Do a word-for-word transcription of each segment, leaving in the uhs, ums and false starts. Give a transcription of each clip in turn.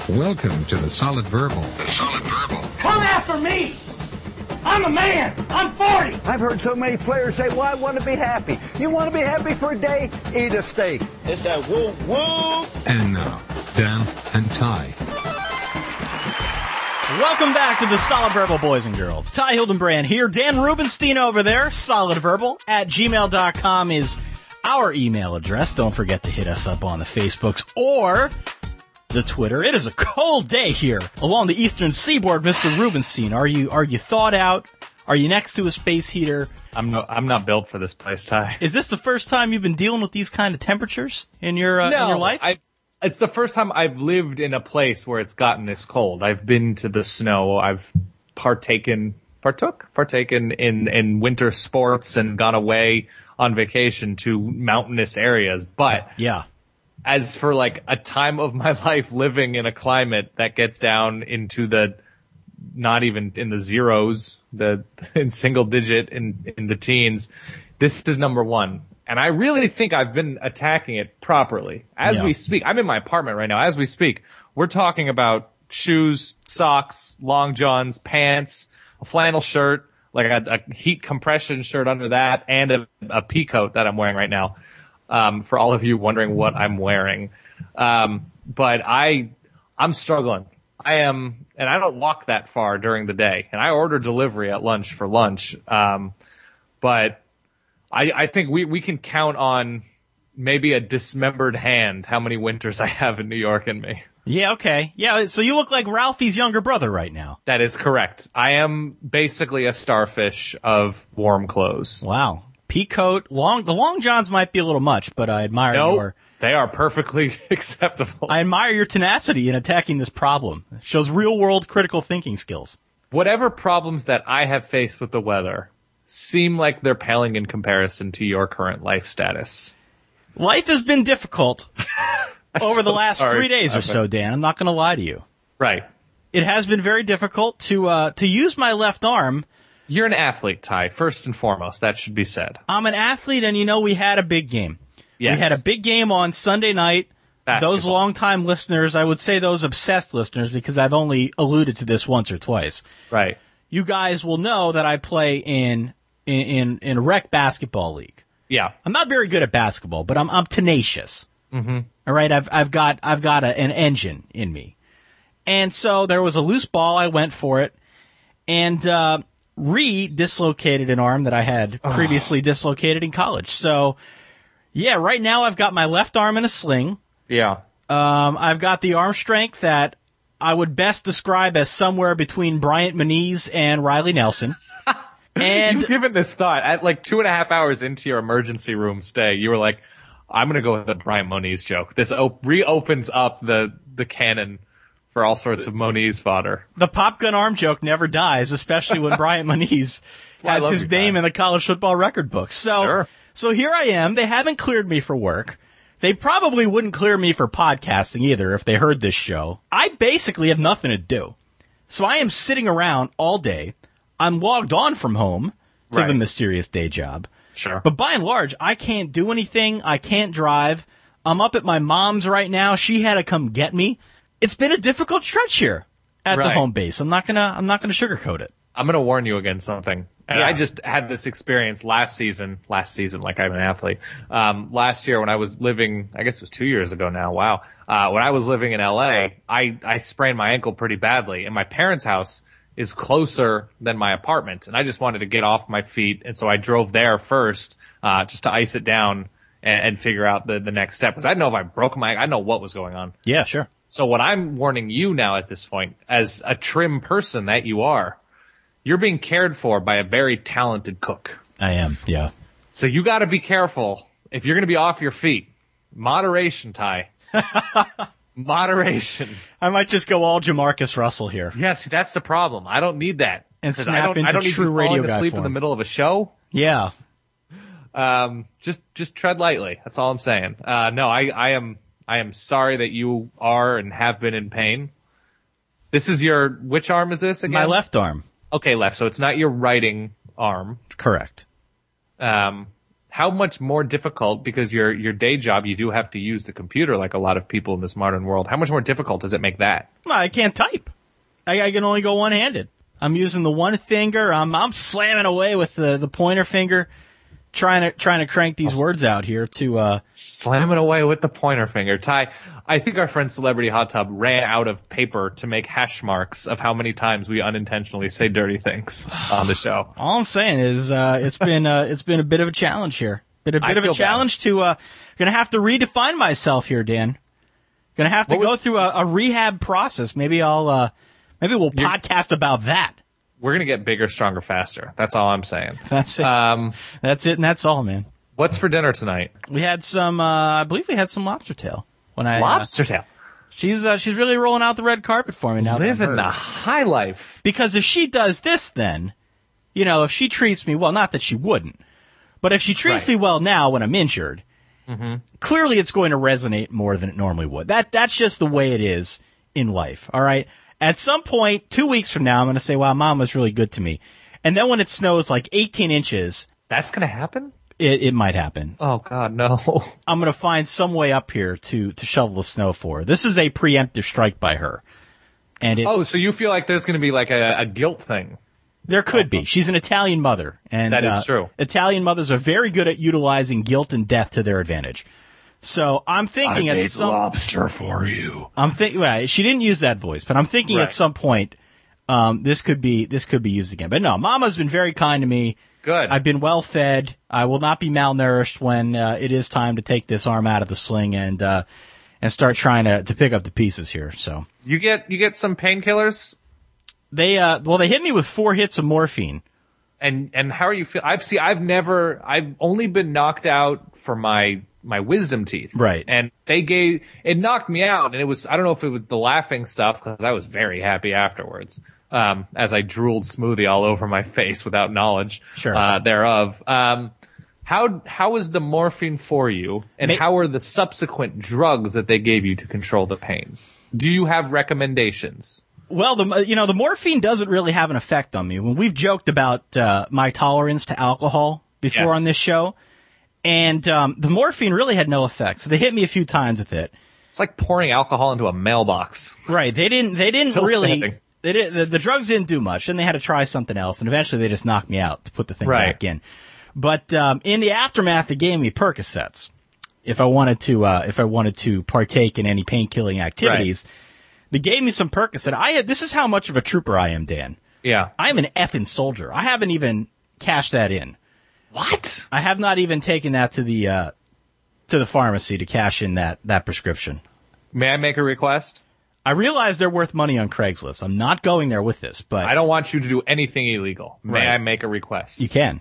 Welcome to the Solid Verbal. The Solid Verbal. Come after me! I'm a man! I'm forty! I've heard so many players say, well, I want to be happy. You want to be happy for a day? Eat a steak. It's that woo woo! And now, Dan and Ty. Welcome back to the Solid Verbal, boys and girls. Ty Hildenbrand here. Dan Rubenstein over there. Solidverbal at gmail dot com is our email address. Don't forget to hit us up on the Facebooks or the Twitter. It is a cold day here along the eastern seaboard, Mister Rubenstein. Are you are you thawed out? Are you next to a space heater? I'm no, I'm not built for this place, Ty. Is this the first time you've been dealing with these kind of temperatures in your uh, no, in your life? I, it's the first time I've lived in a place where it's gotten this cold. I've been to the snow. I've partaken, partook, partaken in, in winter sports and gone away on vacation to mountainous areas. But yeah. As for like a time of my life living in a climate that gets down into the, not even in the zeros, the in single digit in, in the teens, this is number one. And I really think I've been attacking it properly. As yeah. we speak, I'm in my apartment right now. As we speak, we're talking about shoes, socks, long johns, pants, a flannel shirt, like a, a heat compression shirt under that, and a, a pea coat that I'm wearing right now. Um, for all of you wondering what I'm wearing. Um, but I, I'm struggling. I am, and I don't walk that far during the day. And I order delivery at lunch for lunch. Um, but I, I think we, we can count on maybe a dismembered hand how many winters I have in New York in me. Yeah, okay. Yeah, so you look like Ralphie's younger brother right now. That is correct. I am basically a starfish of warm clothes. Wow. Pea coat, long, the long johns might be a little much, but I admire no, your... they are perfectly acceptable. I admire your tenacity in attacking this problem. It shows real-world critical thinking skills. Whatever problems that I have faced with the weather seem like they're paling in comparison to your current life status. Life has been difficult over so the last sorry. three days or so, Dan. I'm not going to lie to you. Right. It has been very difficult to uh, to use my left arm. You're an athlete, Ty, first and foremost. That should be said. I'm an athlete, and you know, we had a big game. Yes. We had a big game on Sunday night. Basketball. Those longtime listeners, I would say those obsessed listeners, because I've only alluded to this once or twice. Right. You guys will know that I play in in in, in a rec basketball league. Yeah. I'm not very good at basketball, but I'm I'm tenacious. Mm-hmm. All right, I've I've got I've got a, an engine in me, and so there was a loose ball. I went for it, and uh, re-dislocated an arm that I had previously oh. dislocated in college. So, yeah, right now I've got my left arm in a sling. Yeah. Um, I've got the arm strength that I would best describe as somewhere between Bryant Moniz and Riley Nelson. And you've given this thought at like two and a half hours into your emergency room stay. You were like, I'm going to go with the Bryant Moniz joke. This op- reopens up the, the canon for all sorts of Moniz fodder. The pop gun arm joke never dies, especially when Bryant Moniz has his name time. in the college football record book. So, sure. so here I am. They haven't cleared me for work. They probably wouldn't clear me for podcasting either if they heard this show. I basically have nothing to do. So I am sitting around all day. I'm logged on from home to right. the mysterious day job. Sure. But by and large, I can't do anything. I can't drive. I'm up at my mom's right now. She had to come get me. It's been a difficult stretch here at right. the home base. I'm not gonna, I'm not gonna sugarcoat it. I'm gonna warn you against something. And yeah. I just had this experience last season, last season, like I'm an athlete. Um, last year when I was living, I guess it was two years ago now. Wow. Uh, when I was living in L A, I, I sprained my ankle pretty badly, and my parents' house is closer than my apartment. And I just wanted to get off my feet. And so I drove there first, uh, just to ice it down and, and figure out the, the next step. Cause I didn't know if I broke my, I didn't know what was going on. Yeah, sure. So what I'm warning you now at this point, as a trim person that you are, you're being cared for by a very talented cook. I am, yeah. So you gotta be careful if you're gonna be off your feet. Moderation, Ty. Moderation. I might just go all Jamarcus Russell here. Yeah, see, that's the problem. I don't need that. And snap I don't, into I don't need true you radio falling guy asleep form. in the middle of a show. Yeah. Um, just, just tread lightly. That's all I'm saying. Uh, no, I, I am, I am sorry that you are and have been in pain. This is your, which arm is this again? My left arm. Okay, left. So it's not your writing arm. Correct. Um, how much more difficult, because your your day job, you do have to use the computer like a lot of people in this modern world. How much more difficult does it make that? Well, I can't type. I, I can only go one-handed. I'm using the one finger. I'm I'm slamming away with the, the pointer finger, trying to trying to crank these words out here to uh slamming away with the pointer finger. Ty, I think our friend Celebrity Hot Tub ran out of paper to make hash marks of how many times we unintentionally say dirty things on the show. All I'm saying is uh it's been uh it's been a bit of a challenge here. Been a bit I of a feel challenge bad. to uh gonna have to redefine myself here, Dan. Gonna have to What go was- through a, a rehab process. Maybe I'll uh maybe we'll You're- podcast about that. We're going to get bigger, stronger, faster. That's all I'm saying. That's it. Um, That's it, and that's all, man. what's for dinner tonight? We had some. Uh, I believe we had some lobster tail. When I uh, Lobster tail. she's uh, she's really rolling out the red carpet for me now. that I've Living heard. the high life. Because if she does this, then you know, if she treats me well, not that she wouldn't, but if she treats Right. me well now when I'm injured, Mm-hmm. clearly it's going to resonate more than it normally would. That that's just the way it is in life. All right. At some point, two weeks from now, I'm going to say, "Wow, Mom was really good to me," and then when it snows like eighteen inches, That's going to happen? it, it might happen. Oh, God, no. I'm going to find some way up here to, to shovel the snow for her. This is a preemptive strike by her. And it's, Oh, so you feel like there's going to be like a, a guilt thing. there could be. She's an Italian mother. And, That is uh, true. Italian mothers are very good at utilizing guilt and death to their advantage. So I'm thinking at some, lobster for you. I'm thinking, well, she didn't use that voice, but I'm thinking Right. at some point, um, this could be, this could be used again. But no, Mama's been very kind to me. Good. I've been well fed. I will not be malnourished when uh, it is time to take this arm out of the sling and uh, and start trying to, to pick up the pieces here. So You get you get some painkillers, they uh, well they hit me with four hits of morphine. and and how are you feel? I've see. I've never. I've only been knocked out for my my wisdom teeth. Right. And they gave it knocked me out, and it was. I don't know if it was the laughing stuff because I was very happy afterwards. Um, as I drooled smoothie all over my face without knowledge Sure. uh, thereof. Um, how how is the morphine for you, and Ma- how are the subsequent drugs that they gave you to control the pain? Do you have recommendations? Well, the you know the morphine doesn't really have an effect on me. When we've joked about uh, my tolerance to alcohol before Yes. on this show, and um, the morphine really had no effect. So they hit me a few times with it. It's like pouring alcohol into a mailbox. Right? They didn't. They didn't Still really. standing. They did, the, the drugs didn't do much. Then they had to try something else, and eventually they just knocked me out to put the thing Right. back in. But um, in the aftermath, they gave me Percocets if I wanted to. Uh, if I wanted to partake in any pain killing activities, they gave me some Percocet. I had. This is how much of a trooper I am, Dan. Yeah. I'm an effing soldier. I haven't even cashed that in. What? I have not even taken that to the uh, to the pharmacy to cash in that that prescription. May I make a request? I realize they're worth money on Craigslist. I'm not going there with this, but I don't want you to do anything illegal. May Right. I make a request? you can.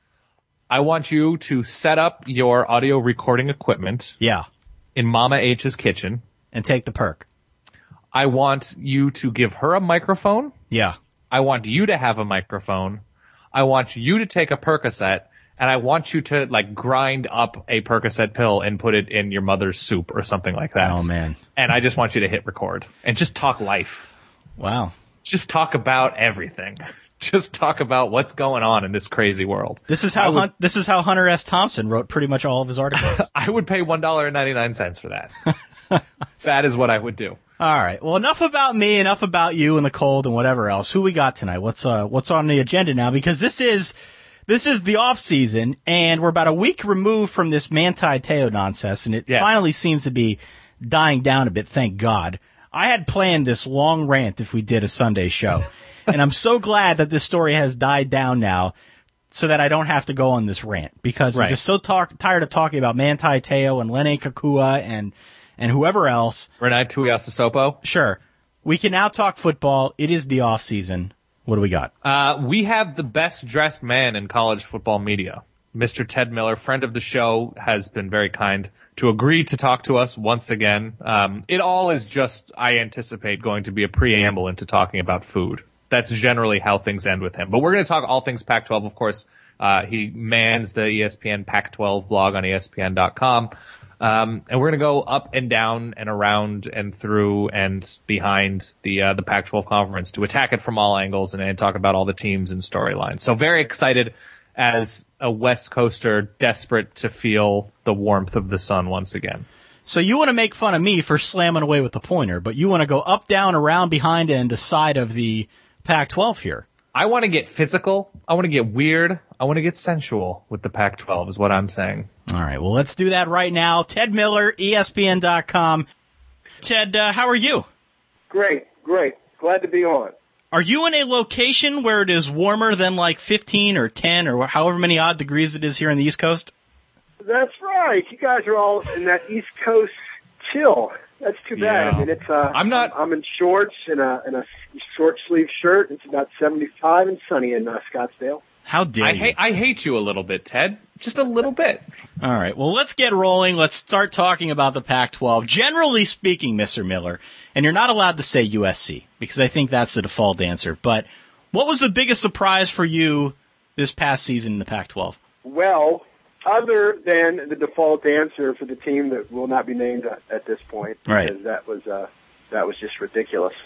I want you to set up your audio recording equipment Yeah, in Mama H's kitchen. and take the perk. I want you to give her a microphone. Yeah. I want you to have a microphone. I want you to take a Percocet, and I want you to like grind up a Percocet pill and put it in your mother's soup or something like that. Oh, man. And I just want you to hit record and just talk life. Wow. Just talk about everything. Just talk about what's going on in this crazy world. This is how I would, Hun- this is how Hunter S. Thompson wrote pretty much all of his articles. I would pay one dollar and ninety-nine cents for that. That is what I would do. All right. Well, enough about me, enough about you and the cold and whatever else. Who we got tonight? What's uh what's on the agenda now? Because this is this is the off season, and we're about a week removed from this Manti Te'o nonsense, and it Yes. finally seems to be dying down a bit. Thank God. I had planned this long rant if we did a Sunday show, and I'm so glad that this story has died down now, so that I don't have to go on this rant because Right. I'm just so talk- tired of talking about Manti Te'o and Lenny Kakua and and whoever else. Renai Tuiasosopo. Sure. We can now talk football. It is the off season. What do we got? Uh, we have the best dressed man in college football media. Mister Ted Miller, friend of the show, has been very kind to agree to talk to us once again. Um, it all is just, I anticipate, going to be a preamble into talking about food. That's generally how things end with him. But we're going to talk all things Pac twelve, of course. Uh, he mans the E S P N Pac twelve blog on E S P N dot com. Um, and we're going to go up and down and around and through and behind the uh, the Pac twelve conference to attack it from all angles and, and talk about all the teams and storylines. So very excited. as a West Coaster desperate to feel the warmth of the sun once again. So you want to make fun of me for slamming away with the pointer, but you want to go up, down, around, behind, and to side of the Pac twelve here. I want to get physical. I want to get weird. I want to get sensual with the Pac twelve is what I'm saying. All right, well, let's do that right now. Ted Miller, E S P N dot com. Ted, uh, how are you? Great, great. Glad to be on. Are you in a location where it is warmer than like fifteen or ten or however many odd degrees it is here on the East Coast? That's right. You guys are all in that East Coast chill. That's too bad. Yeah. I mean, it's. Uh, I'm not. I'm, I'm in shorts and a and a short sleeve shirt. It's about seventy-five and sunny in uh, Scottsdale. How dare I you? hate. I hate you a little bit, Ted. Just a little bit. All right. Well, let's get rolling. Let's start talking about the Pac twelve. Generally speaking, Mister Miller, and you're not allowed to say U S C because I think that's the default answer. But what was the biggest surprise for you this past season in the Pac twelve? Well, other than the default answer for the team that will not be named at, at this point, right? Because that was uh, that was just ridiculous.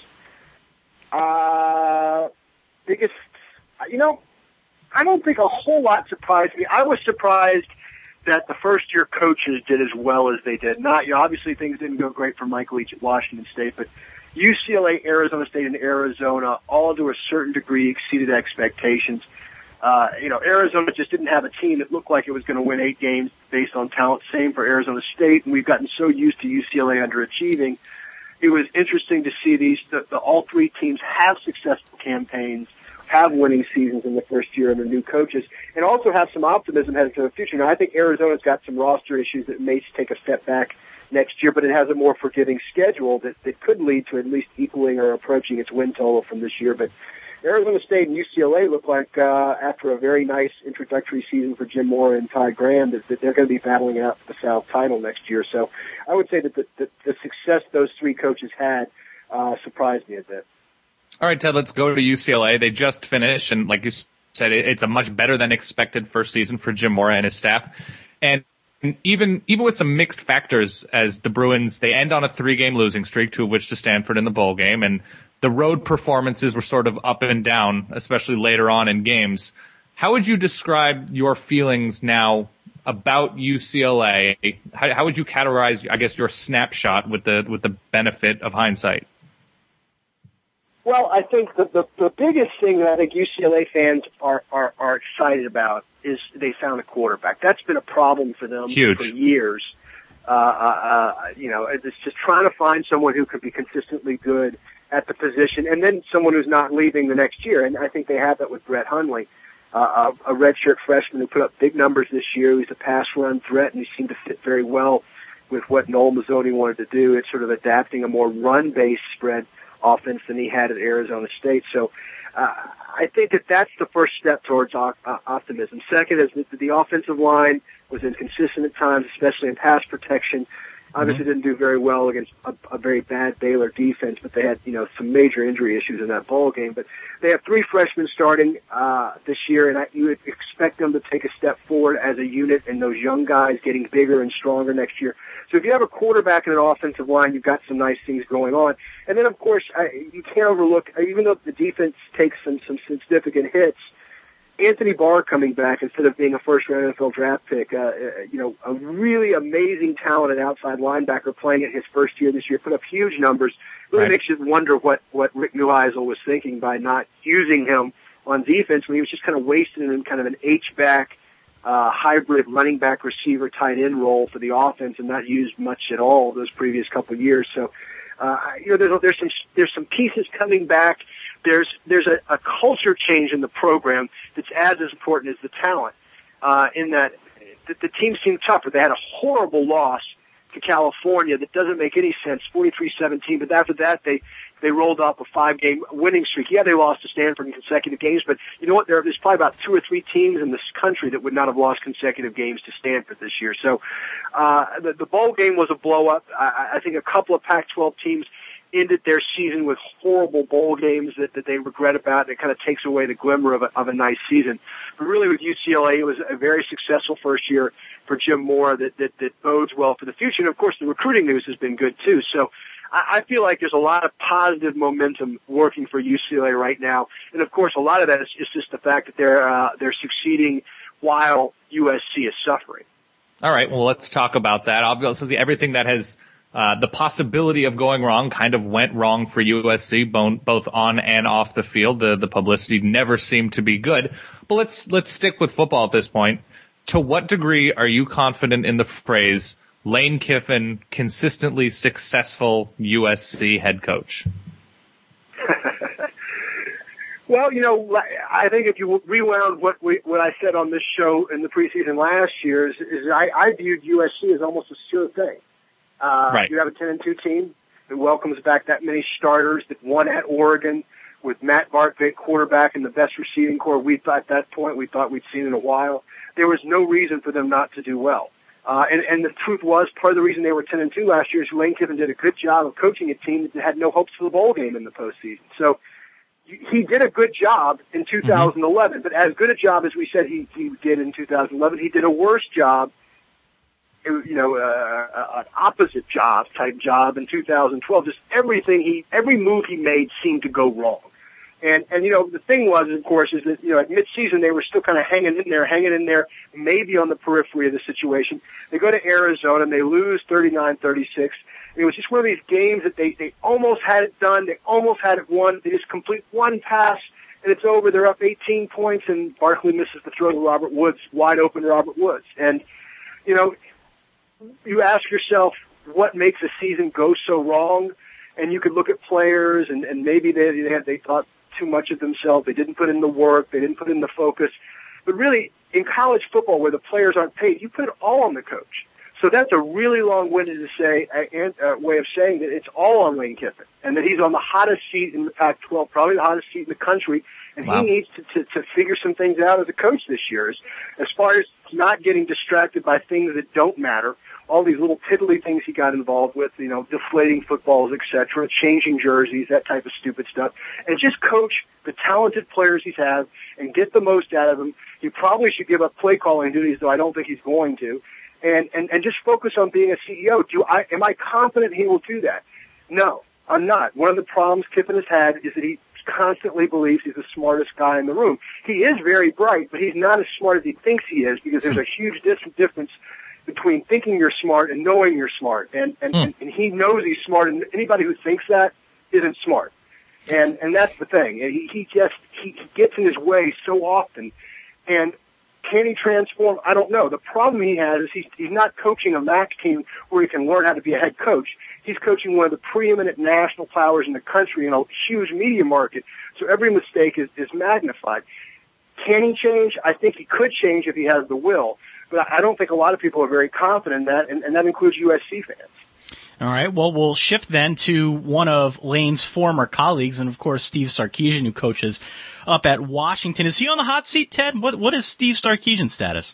Uh, biggest, you know. I don't think a whole lot surprised me. I was surprised that the first-year coaches did as well as they did. Not, you know, obviously things didn't go great for Mike Leach at Washington State, but U C L A, Arizona State, and Arizona all to a certain degree exceeded expectations. Uh, you know, Arizona just didn't have a team that looked like it was going to win eight games based on talent. Same for Arizona State, and we've gotten so used to U C L A underachieving. It was interesting to see these, the, the, all three teams have successful campaigns, have winning seasons in the first year under new coaches, and also have some optimism heading to the future. Now, I think Arizona's got some roster issues that may take a step back next year, but it has a more forgiving schedule that, that could lead to at least equaling or approaching its win total from this year. But Arizona State and U C L A look like, uh, after a very nice introductory season for Jim Mora and Ty Graham, that, that they're going to be battling out the South title next year. So I would say that the, the, the success those three coaches had uh, surprised me a bit. All right, Ted, let's go to U C L A. They just finished, and like you said, it's a much better than expected first season for Jim Mora and his staff. And even even with some mixed factors, as the Bruins, they end on a three-game losing streak, two of which to Stanford in the bowl game, and the road performances were sort of up and down, especially later on in games. How would you describe your feelings now about U C L A? How, how would you categorize, I guess, your snapshot with the with the benefit of hindsight? Well, I think the, the, the biggest thing that I think U C L A fans are, are, are excited about is they found a quarterback. That's been a problem for them Huge. for years. Uh, uh, you know, it's just trying to find someone who could be consistently good at the position, and then someone who's not leaving the next year. And I think they have that with Brett Hundley, uh, a, a redshirt freshman who put up big numbers this year. He's a pass run threat, and he seemed to fit very well with what Noel Mazzoni wanted to do. It's sort of adapting a more run-based spread offense than he had at Arizona State. So uh, I think that that's the first step towards uh, optimism. Second is that the offensive line was inconsistent at times, especially in pass protection. Obviously didn't do very well against a, a very bad Baylor defense, but they had, you know, some major injury issues in that ball game. But they have three freshmen starting uh, this year, and I, you would expect them to take a step forward as a unit, and those young guys getting bigger and stronger next year. So if you have a quarterback and an offensive line, you've got some nice things going on. And then, of course, I, you can't overlook, even though the defense takes some, some significant hits, Anthony Barr coming back instead of being a first-round N F L draft pick, uh, you know, a really amazing talented outside linebacker playing at his first year this year, put up huge numbers. Really Right. makes you wonder what, what Rick Neuheisel was thinking by not using him on defense when he was just kind of wasting him in kind of an H-back, uh, hybrid running back receiver tight end role for the offense and not used much at all those previous couple of years. So, uh, you know, there's, there's some, there's some pieces coming back. There's there's a, a culture change in the program that's as as important as the talent. Uh, in that the, the team seemed tougher. They had a horrible loss to California that doesn't make any sense, forty-three seventeen. But after that, they they rolled up a five-game winning streak. Yeah, they lost to Stanford in consecutive games, but you know what? There, there's probably about two or three teams in this country that would not have lost consecutive games to Stanford this year. So uh, the, the bowl game was a blow-up. I, I think a couple of Pac twelve teams ended their season with horrible bowl games that, that they regret about, and it kind of takes away the glimmer of a, of a nice season. But really with U C L A, it was a very successful first year for Jim Mora that, that, that bodes well for the future. And of course the recruiting news has been good too. So I, I feel like there's a lot of positive momentum working for U C L A right now. And of course, a lot of that is, is just the fact that they're, uh, they're succeeding while U S C is suffering. All right. Well, let's talk about that. Obviously, everything that has uh, the possibility of going wrong kind of went wrong for U S C, both on and off the field. The the publicity never seemed to be good. But let's let's stick with football at this point. To what degree are you confident in the phrase Lane Kiffin, consistently successful U S C head coach? Well, you know, I think if you rewound what we, what I said on this show in the preseason last year, is, is I, I viewed U S C as almost a sure thing. Uh, right. You have a ten and two team that welcomes back that many starters, that won at Oregon with Matt Bartvik quarterback and the best receiving core we thought at that point we thought we'd seen in a while. There was no reason for them not to do well. Uh, and, and the truth was, part of the reason they were ten and two last year is Lane Kiffin did a good job of coaching a team that had no hopes for the bowl game in the postseason. So he did a good job in two thousand eleven, mm-hmm. but as good a job as we said he, he did in two thousand eleven, he did a worse job, you know, uh, an opposite job type job in two thousand twelve. Just everything he, every move he made seemed to go wrong. And, and, you know, the thing was, of course, is that, you know, at midseason they were still kind of hanging in there, hanging in there, maybe on the periphery of the situation. They go to Arizona and they lose thirty-nine thirty-six. It was just one of these games that they, they almost had it done. They almost had it won. They just complete one pass and it's over. They're up eighteen points and Barkley misses the throw to Robert Woods, wide open Robert Woods. And, you know, you ask yourself what makes a season go so wrong. And you could look at players and, and maybe they, they had, they thought too much of themselves. They didn't put in the work. They didn't put in the focus. But really, in college football where the players aren't paid, you put it all on the coach. So that's a really long-winded to say, uh, way of saying that it's all on Lane Kiffin and that he's on the hottest seat in the Pac twelve, probably the hottest seat in the country, and wow. he needs to, to, to figure some things out as a coach this year. As, as far as not getting distracted by things that don't matter, all these little piddly things he got involved with, you know, deflating footballs, et cetera, changing jerseys, that type of stupid stuff, and just coach the talented players he's had and get the most out of them. He probably should give up play calling duties, though I don't think he's going to. And, and, and just focus on being a C E O. Do I, am I confident he will do that? No, I'm not. One of the problems Kiffin has had is that he constantly believes he's the smartest guy in the room. He is very bright, but he's not as smart as he thinks he is because there's a huge dis- difference between thinking you're smart and knowing you're smart. And, and, mm. and, and he knows he's smart, and anybody who thinks that isn't smart. And, and that's the thing. He, he just, he, he gets in his way so often. And, can he transform? I don't know. The problem he has is he's, he's not coaching a M A C team where he can learn how to be a head coach. He's coaching one of the preeminent national powers in the country in a huge media market. So every mistake is, is magnified. Can he change? I think he could change if he has the will. But I don't think a lot of people are very confident in that, and, and that includes U S C fans. All right. Well, we'll shift then to one of Lane's former colleagues, and of course Steve Sarkisian, who coaches up at Washington. Is he on the hot seat, Ted? What What is Steve Sarkisian's status?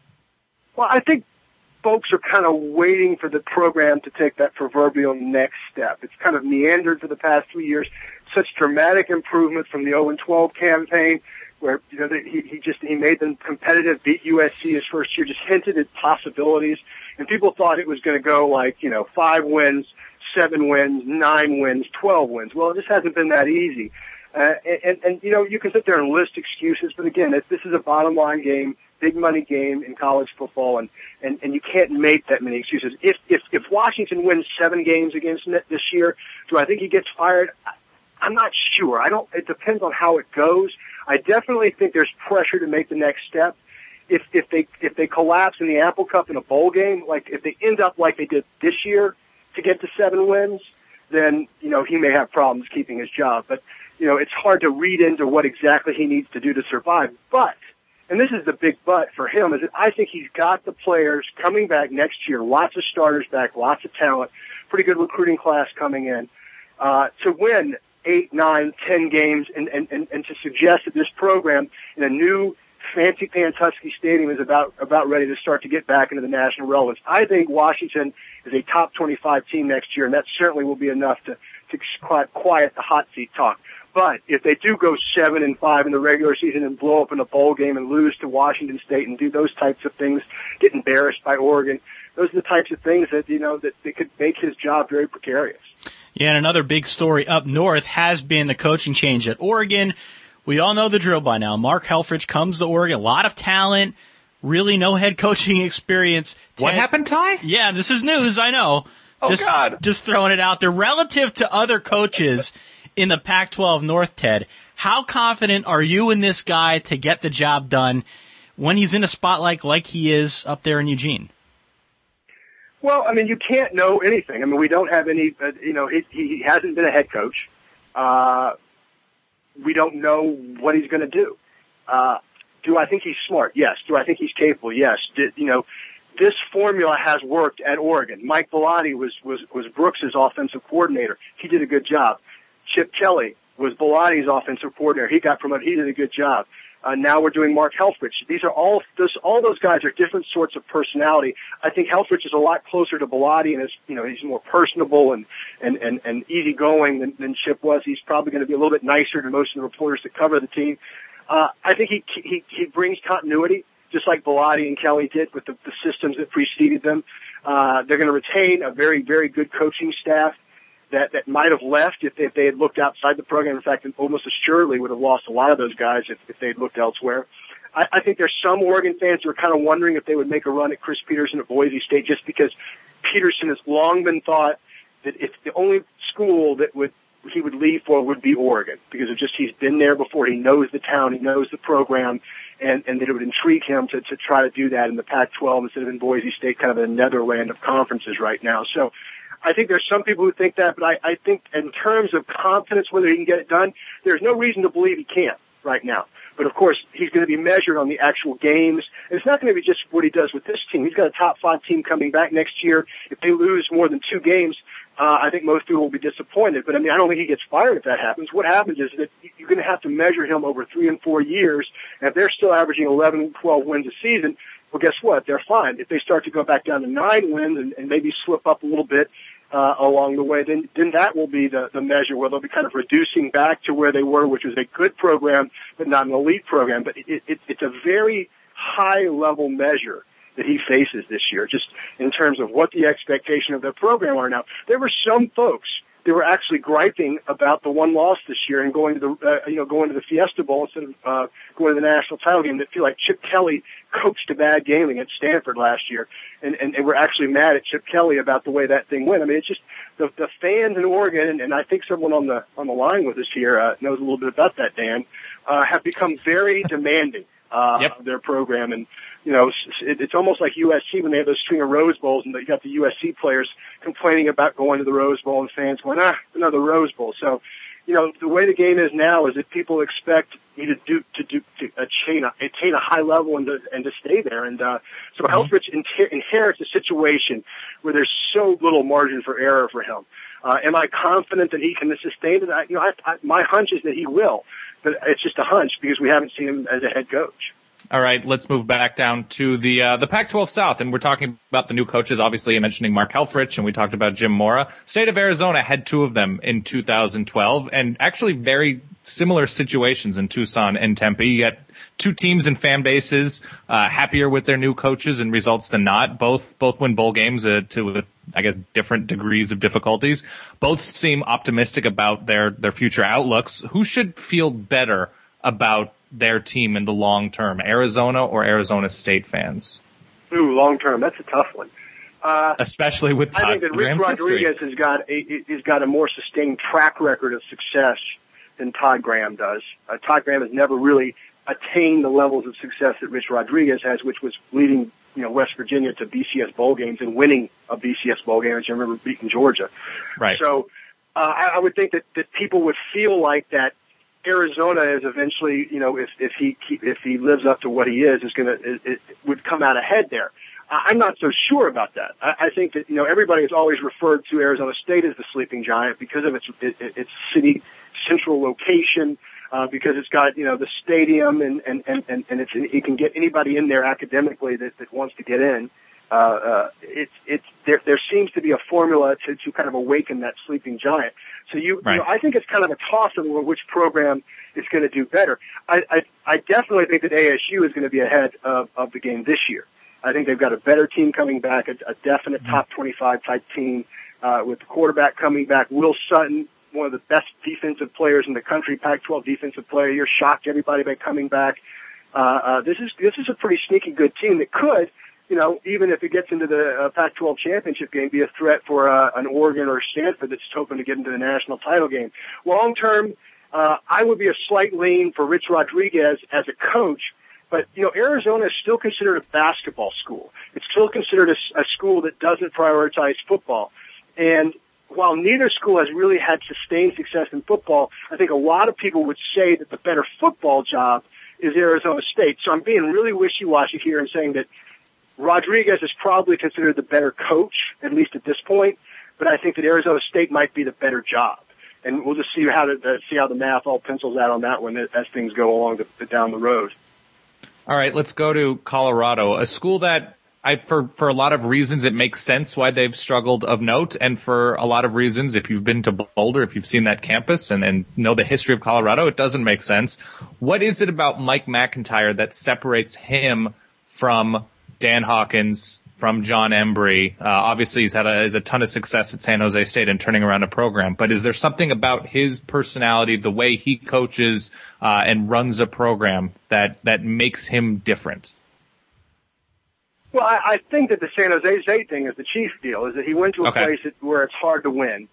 Well, I think folks are kind of waiting for the program to take that proverbial next step. It's kind of meandered for the past three years. Such dramatic improvement from the oh and twelve campaign, where you know he, he just he made them competitive, beat U S C his first year, just hinted at possibilities. And people thought it was going to go like, you know, five wins, seven wins, nine wins, twelve wins. Well, it just hasn't been that easy. Uh, and, and, and, you know, you can sit there and list excuses, but again, it, this is a bottom line game, big money game in college football, and, and, and you can't make that many excuses. If, if, if Washington wins seven games against Net this year, do I think he gets fired? I'm not sure. I don't, it depends on how it goes. I definitely think there's pressure to make the next step. If if they if they collapse in the Apple Cup in a bowl game, like if they end up like they did this year to get to seven wins, then you know he may have problems keeping his job. But you know it's hard to read into what exactly he needs to do to survive. But and this is the big but for him is that I think he's got the players coming back next year, lots of starters back, lots of talent, pretty good recruiting class coming in uh, to win eight, nine, ten games, and and and, and to suggest that this program in a new Fancy Pants Husky Stadium is about about ready to start to get back into the national relevance. I think Washington is a top twenty-five team next year, and that certainly will be enough to to quiet the hot seat talk. But if they do go seven and five in the regular season and blow up in a bowl game and lose to Washington State and do those types of things, get embarrassed by Oregon, those are the types of things that you know that they could make his job very precarious. Yeah, and another big story up north has been the coaching change at Oregon. We all know the drill by now. Mark Helfrich comes to Oregon, a lot of talent, really no head coaching experience. What Ted, happened, Ty? Yeah, this is news, I know. Oh, just, God. Just throwing it out there. Relative to other coaches in the Pac twelve North, Ted, how confident are you in this guy to get the job done when he's in a spotlight like he is up there in Eugene? Well, I mean, you can't know anything. I mean, we don't have any, uh, you know, he, he hasn't been a head coach. Uh, we don't know what he's going to do. Uh, do I think he's smart? Yes. Do I think he's capable? Yes. Did, you know, this formula has worked at Oregon. Mike Bellotti was, was, was Brooks's offensive coordinator. He did a good job. Chip Kelly was Bellotti's offensive coordinator. He got promoted. He did a good job. Uh, now we're doing Mark Helfrich. These are all, this, all those guys are different sorts of personality. I think Helfrich is a lot closer to Bellotti and is, you know, he's more personable and, and, and, and easygoing than, than Chip was. He's probably going to be a little bit nicer to most of the reporters that cover the team. Uh, I think he, he, he brings continuity, just like Bellotti and Kelly did with the, the systems that preceded them. Uh, they're going to retain a very, very good coaching staff that, that might have left if they, if they had looked outside the program. In fact, almost assuredly would have lost a lot of those guys if, if they had looked elsewhere. I, I think there's some Oregon fans who are kind of wondering if they would make a run at Chris Peterson at Boise State, just because Peterson has long been thought that if the only school that would he would leave for would be Oregon, because of just he's been there before, he knows the town, he knows the program, and, and that it would intrigue him to, to try to do that in the Pac twelve instead of in Boise State, kind of a netherland of conferences right now. So I think there's some people who think that, but I, I think in terms of confidence, whether he can get it done, there's no reason to believe he can't right now. But of course, he's going to be measured on the actual games. And it's not going to be just what he does with this team. He's got a top five team coming back next year. If they lose more than two games, uh, I think most people will be disappointed. But I mean, I don't think he gets fired if that happens. What happens is that you're going to have to measure him over three and four years. And if they're still averaging eleven, twelve wins a season, well, guess what? They're fine. If they start to go back down to nine wins and, and maybe slip up a little bit, Uh, along the way, then, then that will be the, the measure where they'll be kind of reducing back to where they were, which was a good program, but not an elite program. But it, it, it's a very high level measure that he faces this year, just in terms of what the expectation of their program are now. There were some folks that were actually griping about the one loss this year and going to the, uh, you know, going to the Fiesta Bowl instead of, uh, going to the national title game, that feel like Chip Kelly coached a bad game against Stanford last year. And, and, and we're actually mad at Chip Kelly about the way that thing went. I mean, it's just the, the fans in Oregon, and, and I think someone on the, on the line with us here, uh, knows a little bit about that, Dan, uh, have become very demanding, uh, yep. of their program. And, you know, it, it's almost like U S C when they have those string of Rose Bowls, and you got the U S C players complaining about going to the Rose Bowl and fans going, ah, another Rose Bowl. So, you know, the way the game is now is that people expect you to do, to do, to attain a, attain a high level and to, and to stay there. And, uh, so mm-hmm. Helfrich inter- inherits a situation where there's so little margin for error for him. Uh, am I confident that he can sustain it? I, you know, I, I, my hunch is that he will, but it's just a hunch because we haven't seen him as a head coach. All right, let's move back down to the uh, the Pac twelve South, and we're talking about the new coaches. Obviously, you're mentioning Mark Helfrich, and we talked about Jim Mora. State of Arizona had two of them in two thousand twelve, and actually very similar situations in Tucson and Tempe. You got two teams and fan bases uh, happier with their new coaches and results than not. Both both win bowl games uh, to, I guess, different degrees of difficulties. Both seem optimistic about their their future outlooks. Who should feel better about their team in the long term, Arizona or Arizona State fans? Ooh, long term, that's a tough one. Uh, Especially with Todd I think that Rich Graham's Rodriguez history. has got a, he's got a more sustained track record of success than Todd Graham does. Uh, Todd Graham has never really attained the levels of success that Rich Rodriguez has, which was leading, you know, West Virginia to B C S bowl games and winning a B C S bowl game, as you remember, beating Georgia. Right. So uh, I, I would think that, that people would feel like that Arizona is eventually, you know, if, if he if he lives up to what he is, is going to it, it would come out ahead there. I'm not so sure about that. I, I think that, you know, everybody has always referred to Arizona State as the sleeping giant because of its it, its city central location, uh, because it's got, you know, the stadium and and and and, and it's it can get anybody in there academically that, that wants to get in. Uh, uh, it's it's there. There seems to be a formula to to kind of awaken that sleeping giant. So you, right. you know, I think it's kind of a toss-up of which program is going to do better. I, I, I definitely think that A S U is going to be ahead of, of the game this year. I think they've got a better team coming back, a, a definite mm-hmm. top twenty-five type team uh, with the quarterback coming back, Will Sutton, one of the best defensive players in the country, Pac twelve defensive player. You're shocked everybody by coming back. Uh, uh, this is this is a pretty sneaky good team that could, you know, even if it gets into the uh, Pac twelve championship game, be a threat for uh, an Oregon or Stanford that's hoping to get into the national title game. Long term, uh, I would be a slight lean for Rich Rodriguez as a coach. But, you know, Arizona is still considered a basketball school. It's still considered a, a school that doesn't prioritize football. And while neither school has really had sustained success in football, I think a lot of people would say that the better football job is Arizona State. So I'm being really wishy-washy here and saying that Rodriguez is probably considered the better coach, at least at this point. But I think that Arizona State might be the better job. And we'll just see how the, uh, see how the math all pencils out on that one as things go along the, the, down the road. All right, let's go to Colorado, a school that I, for, for a lot of reasons, it makes sense why they've struggled of note. And for a lot of reasons, if you've been to Boulder, if you've seen that campus and, and know the history of Colorado, it doesn't make sense. What is it about Mike McIntyre that separates him from Dan Hawkins, from John Embry? Uh, obviously, he's had a, has a ton of success at San Jose State and turning around a program. But is there something about his personality, the way he coaches uh, and runs a program that, that makes him different? Well, I, I think that the San Jose State thing is the chief deal, is that he went to a okay. place that, where it's hard to win.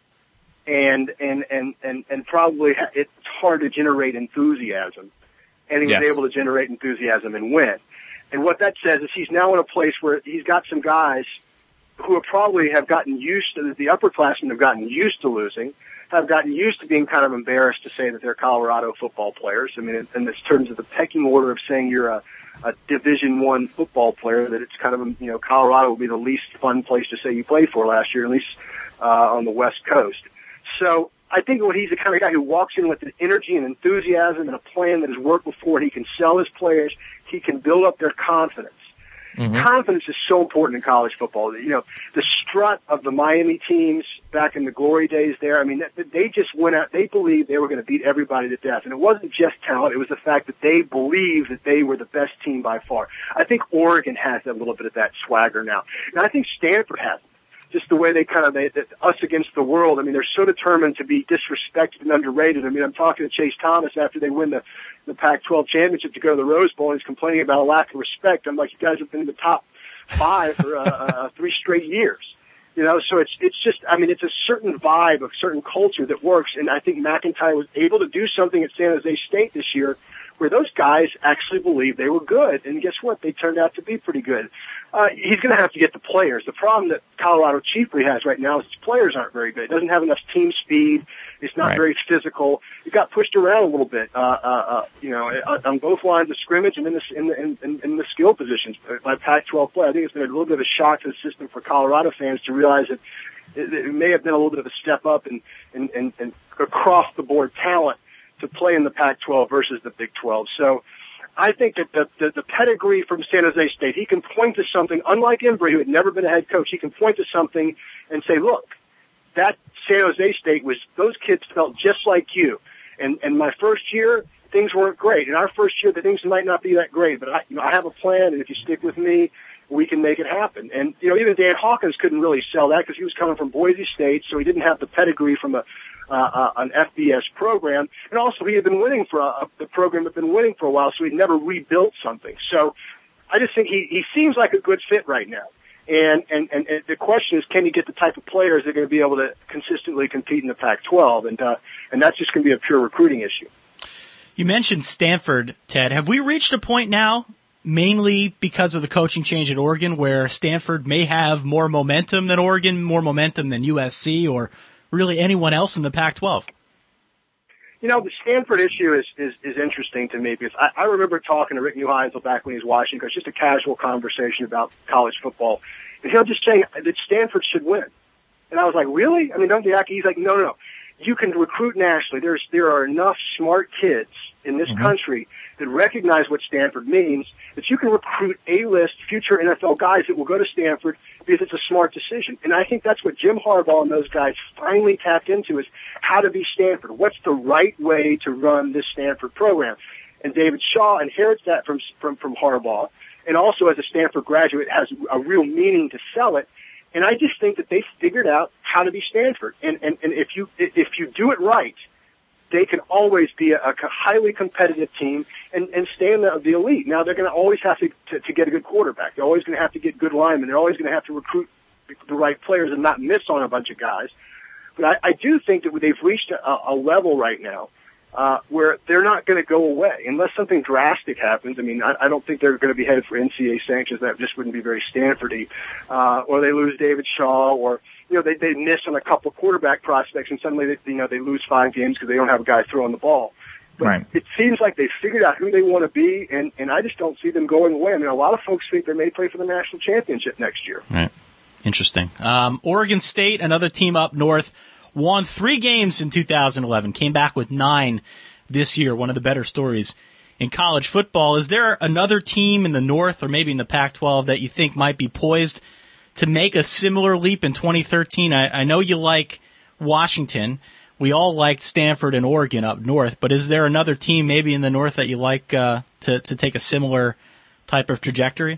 And, and, and, and, and probably ha- it's hard to generate enthusiasm. And he was yes. able to generate enthusiasm and win. And what that says is he's now in a place where he's got some guys who have probably have gotten used to, the upperclassmen have gotten used to losing, have gotten used to being kind of embarrassed to say that they're Colorado football players. I mean, in, in this terms of the pecking order of saying you're a, a Division One football player, that it's kind of, you know, Colorado will be the least fun place to say you played for last year, at least uh, on the West Coast. So I think what he's the kind of guy who walks in with an energy and enthusiasm and a plan that has worked before. He can sell his players. He can build up their confidence. Mm-hmm. Confidence is so important in college football. You know, the strut of the Miami teams back in the glory days there, I mean, they just went out, they believed they were going to beat everybody to death. And it wasn't just talent, it was the fact that they believed that they were the best team by far. I think Oregon has a little bit of that swagger now. And I think Stanford has it. Just the way they kind of, they, they, us against the world. I mean, they're so determined to be disrespected and underrated. I mean, I'm talking to Chase Thomas after they win the, the Pac twelve championship to go to the Rose Bowl, and he's complaining about a lack of respect. I'm like, you guys have been in the top five for uh, uh, three straight years. You know, so it's, it's just, I mean, it's a certain vibe, a certain culture that works. And I think McIntyre was able to do something at San Jose State this year where those guys actually believed they were good. And guess what? They turned out to be pretty good. Uh, he's going to have to get the players. The problem that Colorado chiefly has right now is its players aren't very good. It doesn't have enough team speed. It's not right. very physical. It got pushed around a little bit, uh, uh, uh, you know, on both lines of scrimmage and in the, in the, in, in the skill positions by Pac twelve play. I think it's been a little bit of a shock to the system for Colorado fans to realize that it, it may have been a little bit of a step up in, in, in, in across the board talent to play in the Pac twelve versus the Big twelve. So, I think that the, the, the pedigree from San Jose State, he can point to something, unlike Embry, who had never been a head coach, he can point to something and say, look, that San Jose State was, those kids felt just like you. And, and my first year, things weren't great. In our first year, the things might not be that great, but I, you know, I have a plan, and if you stick with me, we can make it happen. And, you know, even Dan Hawkins couldn't really sell that because he was coming from Boise State, so he didn't have the pedigree from a, Uh, uh, an F B S program, and also he had been winning for a, the program had been winning for a while, so he'd never rebuilt something. So I just think he, he seems like a good fit right now. And, and, and, and the question is, can he get the type of players that are going to be able to consistently compete in the Pac twelve? And, uh, and that's just going to be a pure recruiting issue. You mentioned Stanford, Ted. Have we reached a point now, mainly because of the coaching change at Oregon, where Stanford may have more momentum than Oregon, more momentum than U S C, or really anyone else in the Pac twelve? You know, the Stanford issue is, is, is interesting to me because I, I remember talking to Rick Neuheisel back when he was watching, because just a casual conversation about college football. And he was just saying that Stanford should win. And I was like, really? I mean, don't the He's like, no, no, no. You can recruit nationally. There's, there are enough smart kids in this mm-hmm. country that recognize what Stanford means, that you can recruit A-list future N F L guys that will go to Stanford because it's a smart decision. And I think that's what Jim Harbaugh and those guys finally tapped into, is how to be Stanford. What's the right way to run this Stanford program? And David Shaw inherits that from, from, from Harbaugh, and also as a Stanford graduate has a real meaning to sell it. And I just think that they figured out how to be Stanford. And, and, and if you, if you do it right, they can always be a, a highly competitive team and, and stay in the, the elite. Now they're going to always have to, to, to get a good quarterback. They're always going to have to get good linemen. They're always going to have to recruit the right players and not miss on a bunch of guys. But I, I do think that they've reached a, a level right now uh, where they're not going to go away unless something drastic happens. I mean, I, I don't think they're going to be headed for N C double A sanctions. That just wouldn't be very Stanford-y. Uh, or they lose David Shaw, or you know they they miss on a couple of quarterback prospects, and suddenly they, you know they lose five games because they don't have a guy throwing the ball. But right. It seems like they've figured out who they want to be, and and I just don't see them going away. I mean, a lot of folks think they may play for the national championship next year. Right. Interesting. Um, Oregon State, another team up north, won three games in two thousand eleven, came back with nine this year, one of the better stories in college football. Is there another team in the North or maybe in the Pac twelve that you think might be poised to make a similar leap in twenty thirteen? I, I know you like Washington. We all liked Stanford and Oregon up north, but is there another team maybe in the North that you like uh, to, to take a similar type of trajectory?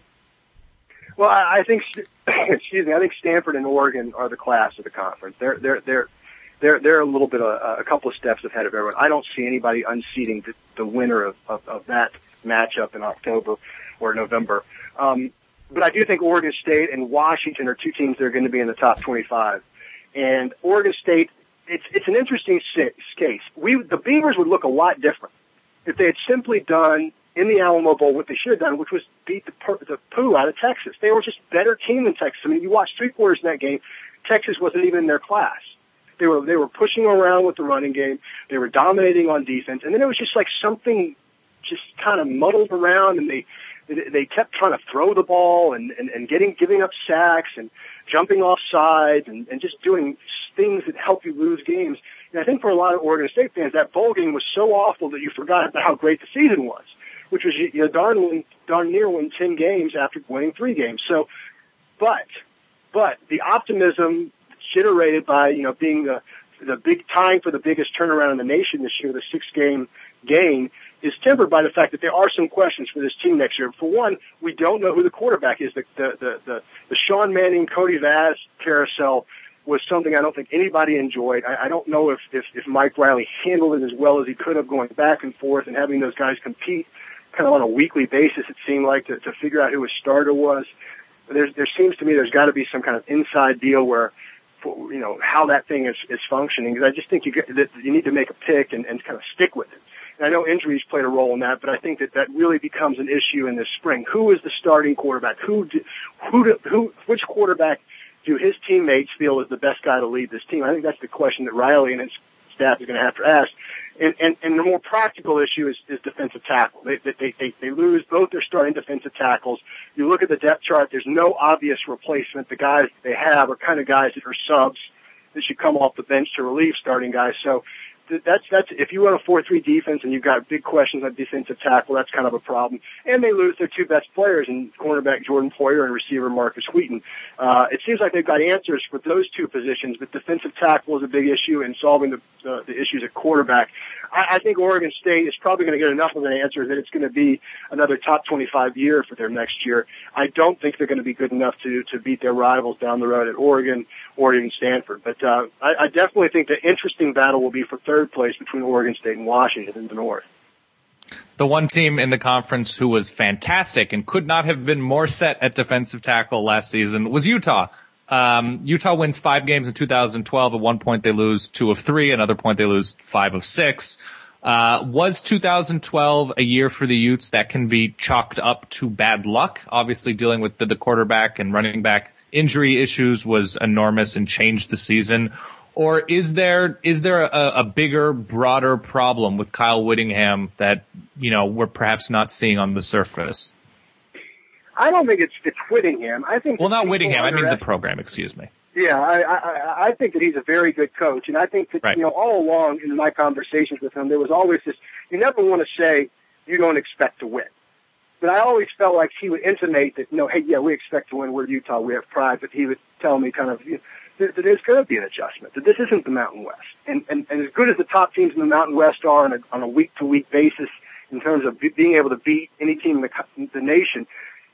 Well, I, I think, excuse me, I think Stanford and Oregon are the class of the conference. They're they're they're they're they're a little bit of, a couple of steps ahead of everyone. I don't see anybody unseating the, the winner of, of, of that matchup in October or November. Um, but I do think Oregon State and Washington are two teams that are going to be in the top twenty-five. And Oregon State, it's it's an interesting case. We the Beavers would look a lot different if they had simply done in the Alamo Bowl what they should have done, which was beat the, the poo out of Texas. They were just a better team than Texas. I mean, you watched three quarters in that game. Texas wasn't even in their class. They were they were pushing around with the running game. They were dominating on defense, and then it was just like something just kind of muddled around, and they they kept trying to throw the ball and and, and getting giving up sacks and jumping off sides and, and just doing things that help you lose games. And I think for a lot of Oregon State fans, that bowl game was so awful that you forgot about how great the season was, which was you know darn darn near win ten games after winning three games. So, but but the optimism generated by, you know, being the, the big time for the biggest turnaround in the nation this year, the six game gain, is tempered by the fact that there are some questions for this team next year. For one, we don't know who the quarterback is. The, the, the, the, the Sean Manning, Cody Vaz carousel was something I don't think anybody enjoyed. I, I don't know if, if, if Mike Riley handled it as well as he could have, going back and forth and having those guys compete kind of on a weekly basis, it seemed like, to, to figure out who his starter was. There's, there seems to me there's got to be some kind of inside deal where, you know, how that thing is, is functioning. Because I just think you get, that you need to make a pick and, and kind of stick with it. And I know injuries played a role in that, but I think that that really becomes an issue in this spring. Who is the starting quarterback? Who, do, who, do, who, which quarterback do his teammates feel is the best guy to lead this team? I think that's the question that Riley and his staff is going to have to ask. And, and, and the more practical issue is, is defensive tackle. They, they, they, they lose both their starting defensive tackles. You look at the depth chart, there's no obvious replacement. The guys they have are kind of guys that are subs that should come off the bench to relieve starting guys. So that's, that's, if you run a four three defense and you've got big questions on defensive tackle, that's kind of a problem. And they lose their two best players in cornerback Jordan Poyer and receiver Marcus Wheaton. Uh, it seems like they've got answers for those two positions, but defensive tackle is a big issue in solving the, the, the issues at quarterback. I, I think Oregon State is probably going to get enough of an answer that it's going to be another top twenty-five year for their next year. I don't think they're going to be good enough to, to beat their rivals down the road at Oregon, Oregon, Stanford. But, uh, I, I definitely think the interesting battle will be for third place between Oregon State and Washington in the North. The one team in the conference who was fantastic and could not have been more set at defensive tackle last season was Utah. Um, Utah wins five games in two thousand twelve. At one point they lose two of three. Another point they lose five of six. Uh, was two thousand twelve a year for the Utes that can be chalked up to bad luck? Obviously dealing with the, the quarterback and running back injury issues was enormous and changed the season. Or is there is there a, a bigger, broader problem with Kyle Whittingham that, you know, we're perhaps not seeing on the surface? I don't think it's it's Whittingham. I think well, not Whittingham. I mean the program. Excuse me. Yeah, I, I I think that he's a very good coach, and I think that right. you know all along in my conversations with him, there was always this. You never want to say you don't expect to win, but I always felt like he would intimate that, you know, hey, yeah, we expect to win. We're Utah. We have pride. But he would tell me kind of you know, that, that there's going to be an adjustment. That this isn't the Mountain West, and and, and as good as the top teams in the Mountain West are on a on a week to week basis in terms of being able to beat any team in the, the nation.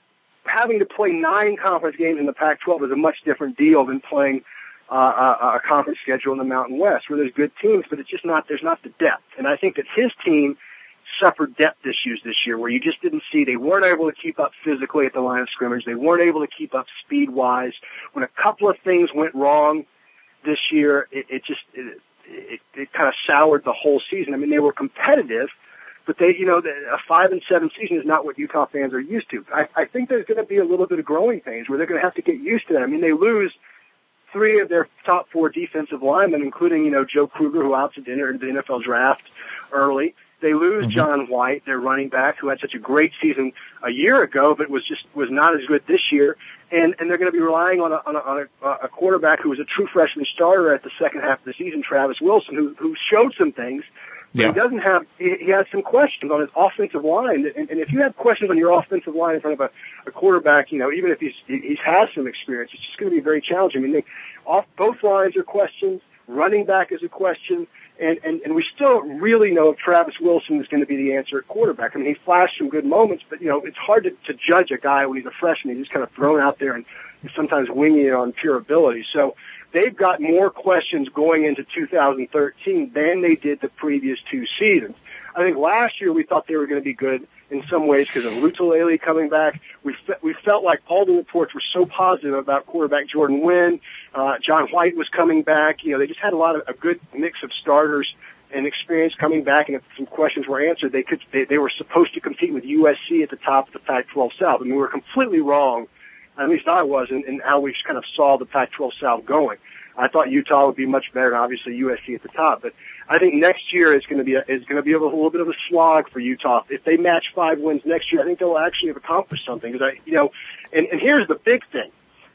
having to play nine conference games in the Pac twelve is a much different deal than playing uh, a, a conference schedule in the Mountain West, where there's good teams, but it's just not, there's not the depth. And I think that his team suffered depth issues this year, where you just didn't see, they weren't able to keep up physically at the line of scrimmage. They weren't able to keep up speed-wise. When a couple of things went wrong this year, it, it just, it, it, it kind of soured the whole season. I mean, they were competitive, but they, you know, a five and seven season is not what Utah fans are used to. I, I think there's going to be a little bit of growing pains where they're going to have to get used to that. I mean, they lose three of their top four defensive linemen, including, you know, Joe Kruger, who opted to enter into the N F L draft early. They lose mm-hmm. John White, their running back, who had such a great season a year ago, but was just was not as good this year. And and they're going to be relying on a on a, on a, a quarterback who was a true freshman starter at the second half of the season, Travis Wilson, who who showed some things. Yeah. He doesn't have. He, he has some questions on his offensive line, and, and if you have questions on your offensive line in front of a, a quarterback, you know, even if he's he's has some experience, it's just going to be very challenging. I mean, they, off both lines are questions. Running back is a question, and and and we still don't really know if Travis Wilson is going to be the answer at quarterback. I mean, he flashed some good moments, but you know, it's hard to, to judge a guy when he's a freshman. He's just kind of thrown out there and sometimes winging it on pure ability. So they've got more questions going into two thousand thirteen than they did the previous two seasons. I think last year we thought they were going to be good in some ways because of Lutulele coming back. We fe- we felt like all the reports were so positive about quarterback Jordan Wynn. Uh, John White was coming back. You know, they just had a lot of a good mix of starters and experience coming back. And if some questions were answered, they could they, they were supposed to compete with U S C at the top of the Pac twelve South. I mean, we were completely wrong. At least I was in, in how we kind of saw the Pac twelve South going. I thought Utah would be much better, and obviously U S C at the top. But I think next year is going to be a, is going to be a little bit of a slog for Utah. If they match five wins next year, I think they'll actually have accomplished something. Because I, you know, and, and here's the big thing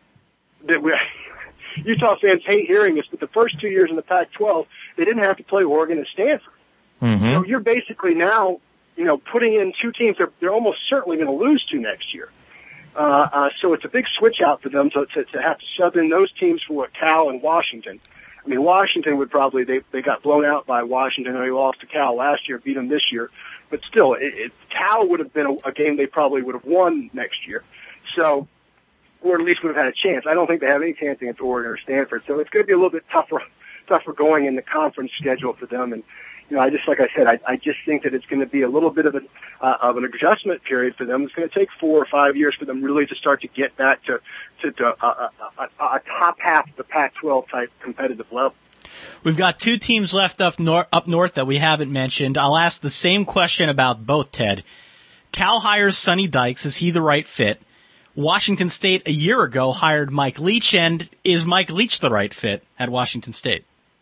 that we, Utah fans hate hearing this, but the first two years in the Pac twelve, they didn't have to play Oregon and Stanford. Mm-hmm. So you're basically now, you know, putting in two teams they're, they're almost certainly going to lose to next year. Uh, uh, so it's a big switch out for them to, to, to have to sub in those teams for what Cal and Washington. I mean, Washington would probably, they, they got blown out by Washington. They lost to Cal last year, beat them this year. But still, it, it, Cal would have been a, a game they probably would have won next year. So, or at least would have had a chance. I don't think they have any chance against Oregon or Stanford. So it's going to be a little bit tougher, tougher going in the conference schedule for them. And, you know, I just, like I said, I, I just think that it's going to be a little bit of an, uh, of an adjustment period for them. It's going to take four or five years for them really to start to get back to, to, to uh, a, a, a top half of the Pac twelve type competitive level. We've got two teams left up, nor- up north that we haven't mentioned. I'll ask the same question about both, Ted. Cal hires Sonny Dykes. Is he the right fit? Washington State a year ago hired Mike Leach, and is Mike Leach the right fit at Washington State?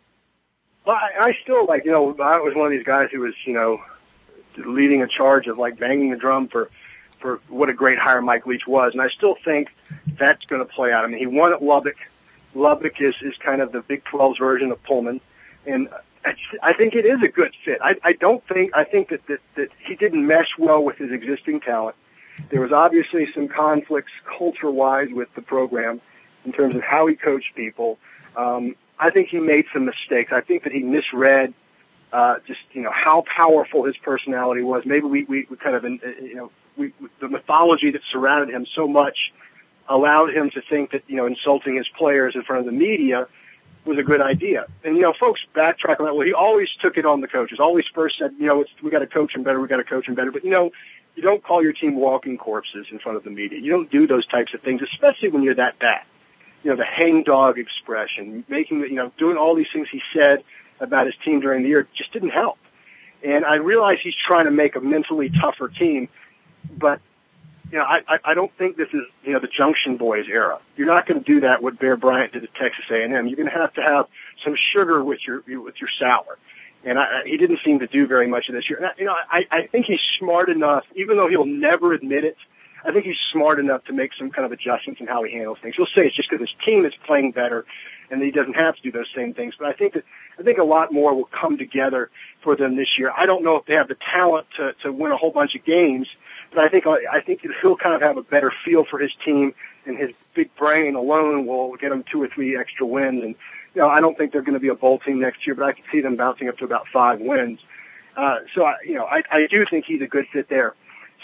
Well, I, I still, like, you know, I was one of these guys who was, you know, leading a charge of, like, banging the drum for, for what a great hire Mike Leach was. And I still think that's going to play out. I mean, he won at Lubbock. Lubbock is, is kind of the Big twelve's version of Pullman. And I, I think it is a good fit. I, I don't think, I think that, that, that he didn't mesh well with his existing talent. There was obviously some conflicts culture-wise with the program in terms of how he coached people. Um, I think he made some mistakes. I think that he misread uh, just, you know, how powerful his personality was. Maybe we, we, we kind of, you know, we, the mythology that surrounded him so much allowed him to think that, you know, insulting his players in front of the media was a good idea. And, you know, folks backtrack on that. Well, he always took it on the coaches, always first said, you know, it's, we got to coach him better, we got to coach him better. But, you know, you don't call your team walking corpses in front of the media. You don't do those types of things, especially when you're that bad. You know, the hangdog expression, making the, you know, doing all these things he said about his team during the year just didn't help. And I realize he's trying to make a mentally tougher team, but, you know, I, I don't think this is, you know, the Junction Boys era. You're not going to do that what Bear Bryant did at Texas A and M. You're going to have to have some sugar with your, with your sour. And I, he didn't seem to do very much of this year. And I, you know, I, I think he's smart enough, even though he'll never admit it, I think he's smart enough to make some kind of adjustments in how he handles things. He'll say it's just because his team is playing better and he doesn't have to do those same things. But I think that, I think a lot more will come together for them this year. I don't know if they have the talent to, to win a whole bunch of games, but I think, I think he'll kind of have a better feel for his team, and his big brain alone will get him two or three extra wins. And, you know, I don't think they're going to be a bowl team next year, but I can see them bouncing up to about five wins. Uh, so I, you know, I, I do think he's a good fit there.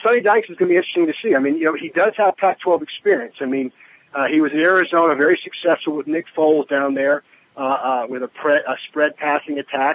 Sonny Dykes is going to be interesting to see. I mean, you know, he does have Pac twelve experience. I mean, uh, he was in Arizona, very successful with Nick Foles down there uh, uh, with a, pre- a spread passing attack.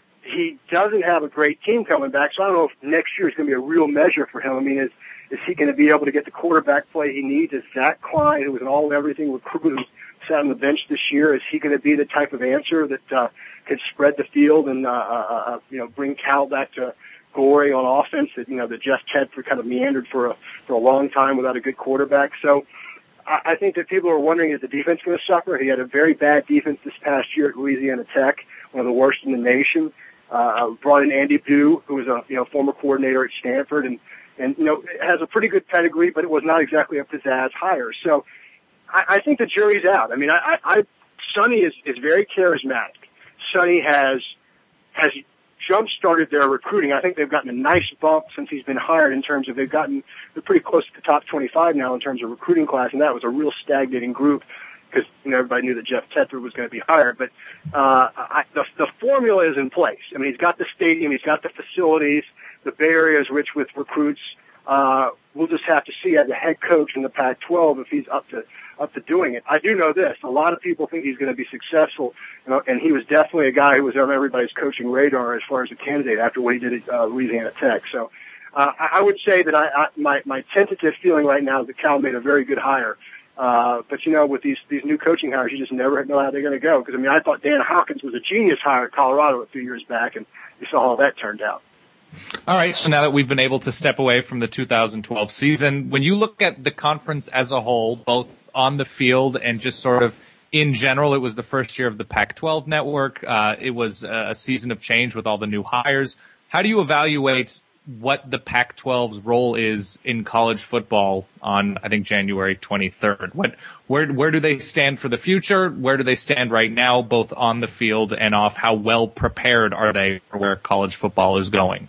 He doesn't have a great team coming back, so I don't know if next year is going to be a real measure for him. I mean, is is he going to be able to get the quarterback play he needs? Is Zach Klein, who was an all-everything recruit who sat on the bench this year, is he going to be the type of answer that uh, could spread the field and uh, uh, uh, you know bring Cal back to glory on offense? That you know that Jeff Tedford kind of meandered for a for a long time without a good quarterback. So I, I think that people are wondering, is the defense going to suffer? He had a very bad defense this past year at Louisiana Tech, one of the worst in the nation. Uh, brought in Andy Pugh, who was a you know former coordinator at Stanford, and and you know has a pretty good pedigree, but it was not exactly a pizzazz hire. So I, I think the jury's out. I mean, I, I, I Sonny is is very charismatic. Sonny has has jump started their recruiting. I think they've gotten a nice bump since he's been hired in terms of they've gotten they're pretty close to the top twenty-five now in terms of recruiting class, and that was a real stagnating group. Because you know everybody knew that Jeff Tedford was going to be hired, but uh, I, the the formula is in place. I mean, he's got the stadium, he's got the facilities. The Bay Area is rich with recruits. Uh, we'll just have to see as a head coach in the Pac twelve if he's up to up to doing it. I do know this: a lot of people think he's going to be successful, you know, and he was definitely a guy who was on everybody's coaching radar as far as a candidate after what he did at uh, Louisiana Tech. So uh, I would say that I, I my my tentative feeling right now is that Cal made a very good hire. Uh, but you know, with these, these new coaching hires, you just never know how they're going to go. Because I mean, I thought Dan Hawkins was a genius hire at Colorado a few years back, and you saw how that turned out. All right. So now that we've been able to step away from the two thousand twelve season, when you look at the conference as a whole, both on the field and just sort of in general, it was the first year of the Pac twelve network. Uh, it was a season of change with all the new hires. How do you evaluate what the Pac twelve's role is in college football on, I think, January twenty-third? What, where, where do they stand for the future? Where do they stand right now, both on the field and off? How well prepared are they for where college football is going?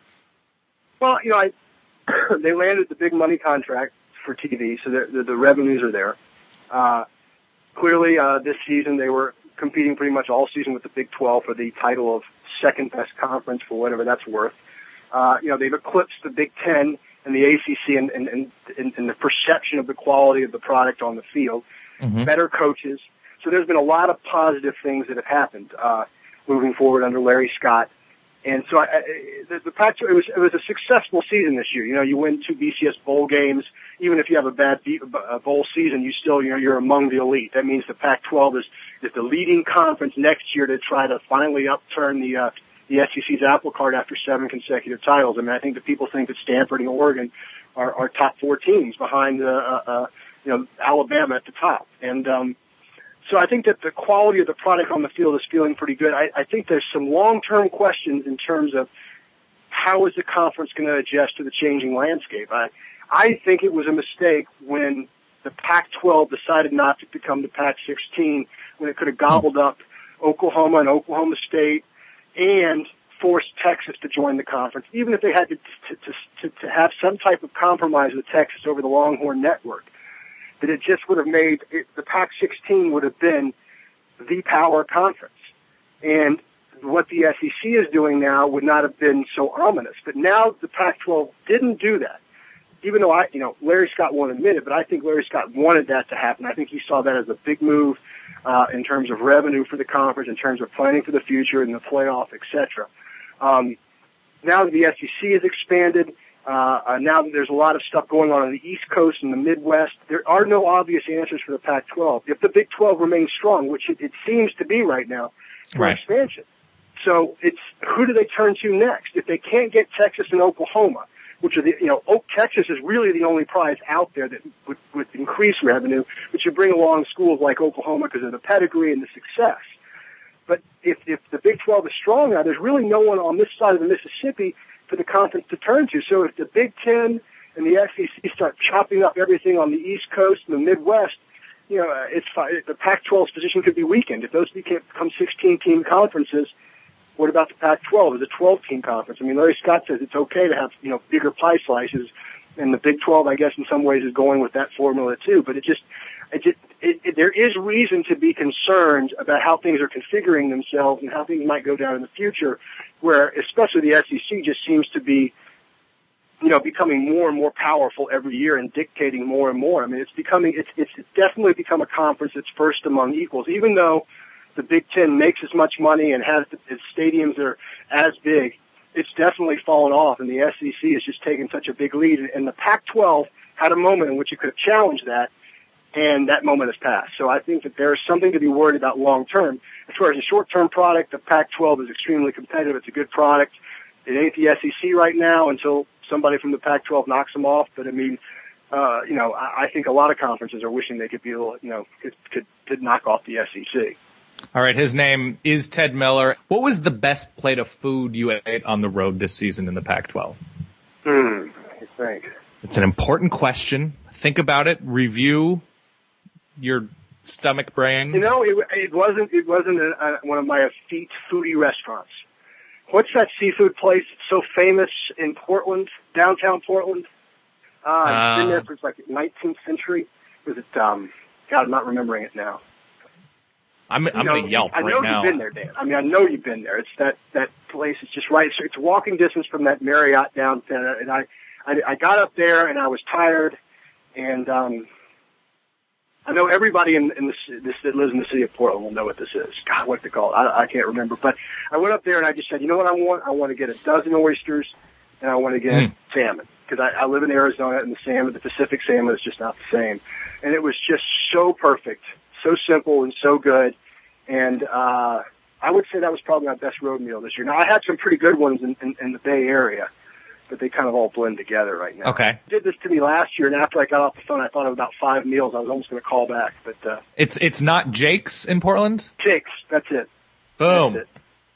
Well, you know, I, they landed the big money contract for T V, so the, the, the revenues are there. Uh, clearly, uh, this season they were competing pretty much all season with the Big twelve for the title of second best conference, for whatever that's worth. Uh, you know, they've eclipsed the Big Ten and the A C C in, in, in, in the perception of the quality of the product on the field. Mm-hmm. Better coaches. So there's been a lot of positive things that have happened uh, moving forward under Larry Scott. And so I, I, the, the Pac twelve, it was, it was a successful season this year. You know, you win two B C S bowl games. Even if you have a bad bowl season, you still, you know, you're among the elite. That means the Pac twelve is, is the leading conference next year to try to finally upturn the uh, the S E C's apple cart after seven consecutive titles. I mean, I think that people think that Stanford and Oregon are, are top four teams behind, uh, uh, you know, Alabama at the top. And, um, so I think that the quality of the product on the field is feeling pretty good. I, I think there's some long-term questions in terms of how is the conference going to adjust to the changing landscape. I, I think it was a mistake when the Pac twelve decided not to become the Pac sixteen, when it could have gobbled up Oklahoma and Oklahoma State and forced Texas to join the conference, even if they had to, to, to, to have some type of compromise with Texas over the Longhorn Network. That it just would have made it, the Pac sixteen would have been the power conference. And what the S E C is doing now would not have been so ominous. But now the Pac twelve didn't do that. Even though I, you know, Larry Scott won't admit it, but I think Larry Scott wanted that to happen. I think he saw that as a big move uh, in terms of revenue for the conference, in terms of planning for the future and the playoff, et cetera. Um, now that the S E C has expanded, uh, uh, now that there's a lot of stuff going on on the East Coast and the Midwest, there are no obvious answers for the Pac twelve. If the Big twelve remains strong, which it, it seems to be right now, for right. expansion. So it's, who do they turn to next? If they can't get Texas and Oklahoma, which are the, you know, Oak, Texas is really the only prize out there that would, would increase revenue, but you bring along schools like Oklahoma because of the pedigree and the success. But if, if the Big twelve is strong now, there's really no one on this side of the Mississippi for the conference to turn to. So if the Big Ten and the S E C start chopping up everything on the East Coast and the Midwest, you know, it's the Pac twelve's position could be weakened. If those become sixteen-team conferences, what about the Pac twelve? It's a twelve-team conference. I mean, Larry Scott says it's okay to have, you know, bigger pie slices, and the Big twelve, I guess, in some ways is going with that formula too. But it just, it just, it, it, there is reason to be concerned about how things are configuring themselves and how things might go down in the future, where especially the S E C just seems to be you know, becoming more and more powerful every year and dictating more and more. I mean, it's becoming, it's, it's definitely become a conference that's first among equals, even though the Big Ten makes as much money and has its stadiums that are as big. It's definitely fallen off, and the S E C has just taken such a big lead. And the Pac twelve had a moment in which it could have challenged that, and that moment has passed. So I think that there's something to be worried about long term. As far as a short-term product, the Pac twelve is extremely competitive. It's a good product. It ain't the S E C right now until somebody from the Pac twelve knocks them off. But I mean, uh, you know, I, I think a lot of conferences are wishing they could be able, you know, could, could, could knock off the S E C. All right, his name is Ted Miller. What was the best plate of food you ate on the road this season in the Pac twelve? Hmm, I think. It's an important question. Think about it. Review your stomach brain. You know, it, it wasn't it wasn't a, a, one of my effete foodie restaurants. What's that seafood place that's so famous in Portland, downtown Portland? Uh, uh, it's been there since like the nineteenth century. Was it, um, God, I'm not remembering it now. I'm, I'm going to Yelp I right know now. you've been there, Dan. I mean, I know you've been there. It's that, that place is just right. It's, it's walking distance from that Marriott downtown. And I, I, I got up there and I was tired. And, um, I know everybody in, in this, this that lives in the city of Portland will know what this is. God, what's it called? I, I can't remember. But I went up there and I just said, you know what I want? I want to get a dozen oysters and I want to get mm. salmon. Because I, I live in Arizona and the salmon, the Pacific salmon is just not the same. And it was just so perfect. So simple and so good, and uh, I would say that was probably my best road meal this year. Now, I had some pretty good ones in, in, in the Bay Area, but they kind of all blend together right now. Okay. They did this to me last year, and after I got off the phone, I thought of about five meals. I was almost going to call back, but uh, it's it's not Jake's in Portland. Jake's, that's it. Boom. That's it.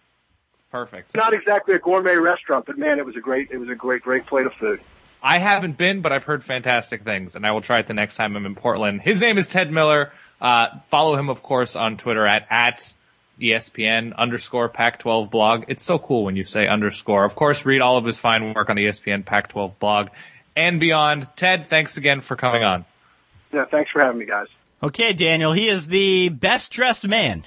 Perfect. It's not exactly a gourmet restaurant, but man, it was a great, it was a great, great plate of food. I haven't been, but I've heard fantastic things, and I will try it the next time I'm in Portland. His name is Ted Miller. Uh, follow him, of course, on Twitter at, at E S P N underscore Pac twelve blog. It's so cool when you say underscore. Of course, read all of his fine work on the E S P N Pac twelve blog and beyond. Ted, thanks again for coming on. Yeah, thanks for having me, guys. Okay, Daniel, he is the best-dressed man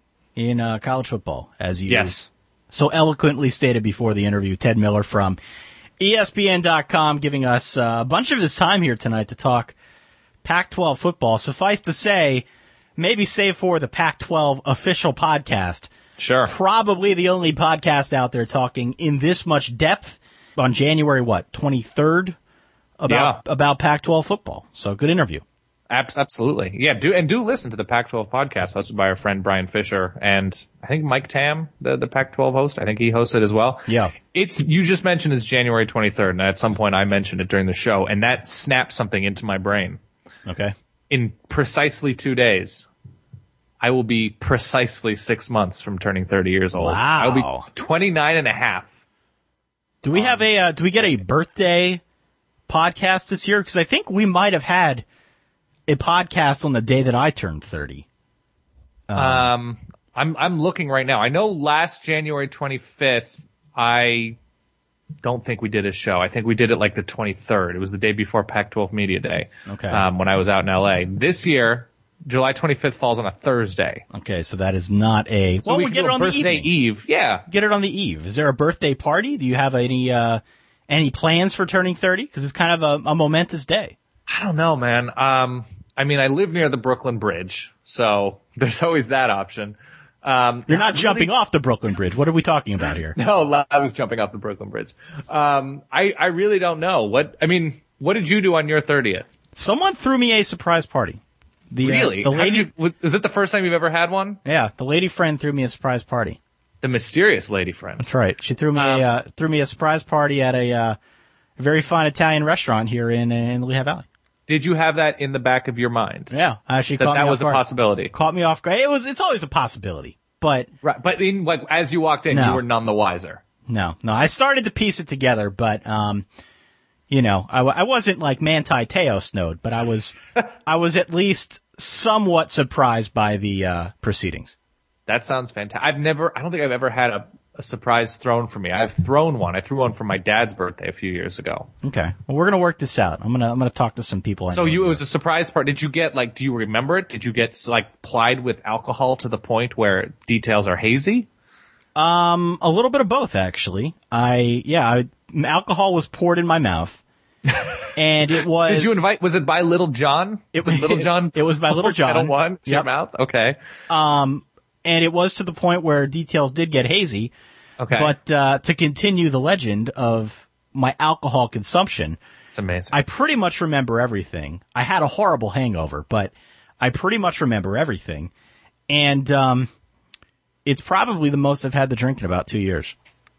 in uh, college football, as you yes. so eloquently stated before the interview. Ted Miller from E S P N dot com giving us uh, a bunch of his time here tonight to talk Pac twelve football. Suffice to say, maybe save for the Pac twelve official podcast. Sure. Probably the only podcast out there talking in this much depth on January, what, twenty-third about, yeah. about Pac twelve football. So good interview. Absolutely. Yeah, do and do listen to the Pac twelve podcast hosted by our friend Brian Fisher and I think Mike Tam, the, the Pac twelve host. I think he hosted as well. Yeah. It's, you just mentioned it's January twenty-third, and at some point I mentioned it during the show, and that snapped something into my brain. Okay. In precisely two days, I will be precisely six months from turning thirty years old. Wow. I'll be twenty-nine and a half. Do we have a, uh, do we get a birthday podcast this year? Because I think we might have had a podcast on the day that I turned thirty. Um, um I'm, I'm looking right now. I know last January twenty-fifth, I don't think we did a show. I think we did it like the twenty-third. It was the day before Pac twelve Media Day. Okay. Um, when I was out in L A. This year, July twenty-fifth falls on a Thursday. Okay, so that is not a... So well, we, we get get it on the birthday evening. eve. Yeah. Get it on the eve. Is there a birthday party? Do you have any uh, any plans for turning thirty? Because it's kind of a, a momentous day. I don't know, man. Um, I mean, I live near the Brooklyn Bridge, so there's always that option. Um, You're not really, jumping off the Brooklyn Bridge. What are we talking about here? No, I was jumping off the Brooklyn Bridge. Um, I, I really don't know. What, I mean, what did you do on your thirtieth? Someone threw me a surprise party. The, really? Uh, the lady, you, was, is it the first time you've ever had one? Yeah, the lady friend threw me a surprise party. The mysterious lady friend. That's right. She threw me um, a uh, threw me a surprise party at a uh, very fine Italian restaurant here in in Lehigh Valley. Did you have that in the back of your mind? Yeah, actually, that caught that me was off a guard. possibility. Caught me off guard. It was. It's always a possibility, but right. But in like as you walked in, no. you were none the wiser. No, no. I started to piece it together, but um, you know, I, I wasn't like Manti Te'o snowed, but I was, I was at least somewhat surprised by the uh, proceedings. That sounds fantastic. I've never. I don't think I've ever had a. a surprise thrown for me. I've thrown one. I threw one for my dad's birthday a few years ago. Okay. Well, we're going to work this out. I'm going to, I'm going to talk to some people. I so know you, it was a surprise part. Did you get like, do you remember it? Did you get like plied with alcohol to the point where details are hazy? Um, a little bit of both, actually. I, yeah, I, alcohol was poured in my mouth. And it was. Did you invite, was it by Little John? It was Little John. It was by Little John. One to your Yep. mouth? Okay. Um, and it was to the point where details did get hazy. Okay. But, uh, to continue the legend of my alcohol consumption. It's amazing. I pretty much remember everything. I had a horrible hangover, but I pretty much remember everything. And, um, it's probably the most I've had to drink in about two years.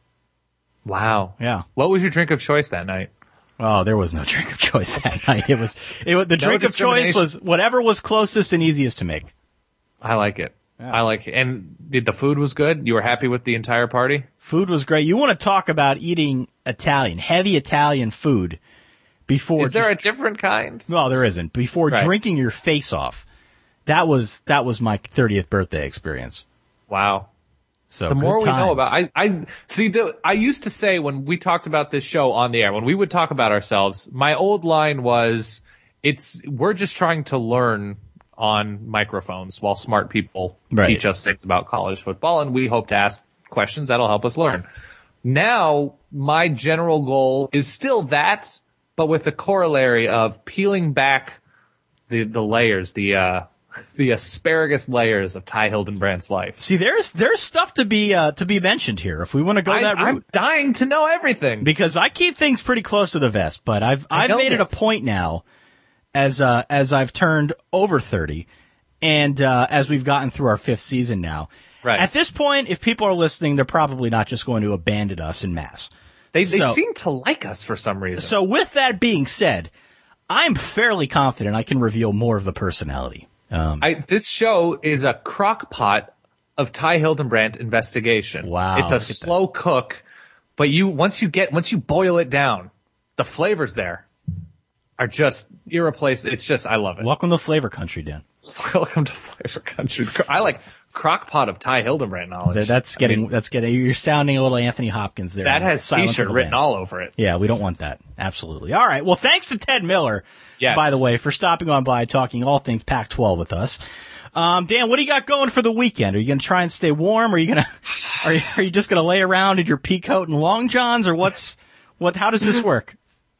Wow. Yeah. What was your drink of choice that night? Oh, there was no drink of choice that night. It was, it was, the drink of choice was whatever was closest and easiest to make. I like it. Yeah. I like it. And did the food was good? You were happy with the entire party? Food was great. You want to talk about eating Italian, heavy Italian food before. Is there just, a different kind? No, there isn't. Before right. drinking your face off. That was, that was my thirtieth birthday experience. Wow. So the more we times. know about, I, I see the, I used to say when we talked about this show on the air, when we would talk about ourselves, my old line was, it's, we're just trying to learn on microphones while smart people right. teach us things about college football, and we hope to ask questions that'll help us learn. Now, my general goal is still that, but with the corollary of peeling back the, the layers, the, uh, the asparagus layers of Ty Hildenbrandt's life. See, there's there's stuff to be uh, to be mentioned here if we want to go I, that route. I'm dying to know everything because I keep things pretty close to the vest. But I've I I've made this. it a point now, as uh, as I've turned over thirty, and uh, as we've gotten through our fifth season now. Right. At this point, if people are listening, they're probably not just going to abandon us en masse. They they so, seem to like us for some reason. So with that being said, I'm fairly confident I can reveal more of the personality. Um, I, this show is a crock pot of Ty Hildenbrandt investigation. Wow. It's a slow cook, but you, once you get, once you boil it down, the flavors there are just irreplaceable. It's just, I love it. Welcome to Flavor Country, Dan. Welcome to Flavor Country. I like crock pot of Ty Hildenbrandt knowledge. That's getting, I mean, that's getting, you're sounding a little Anthony Hopkins there. That has t-shirt written all over it. Yeah, we don't want that. Absolutely. All right. Well, thanks to Ted Miller. Yes. By the way, for stopping on by, talking all things Pac twelve with us. Um, Dan, what do you got going for the weekend? Are you going to try and stay warm? Are you going to, are you, are you just going to lay around in your pea coat and long johns, or what's, what, how does this work?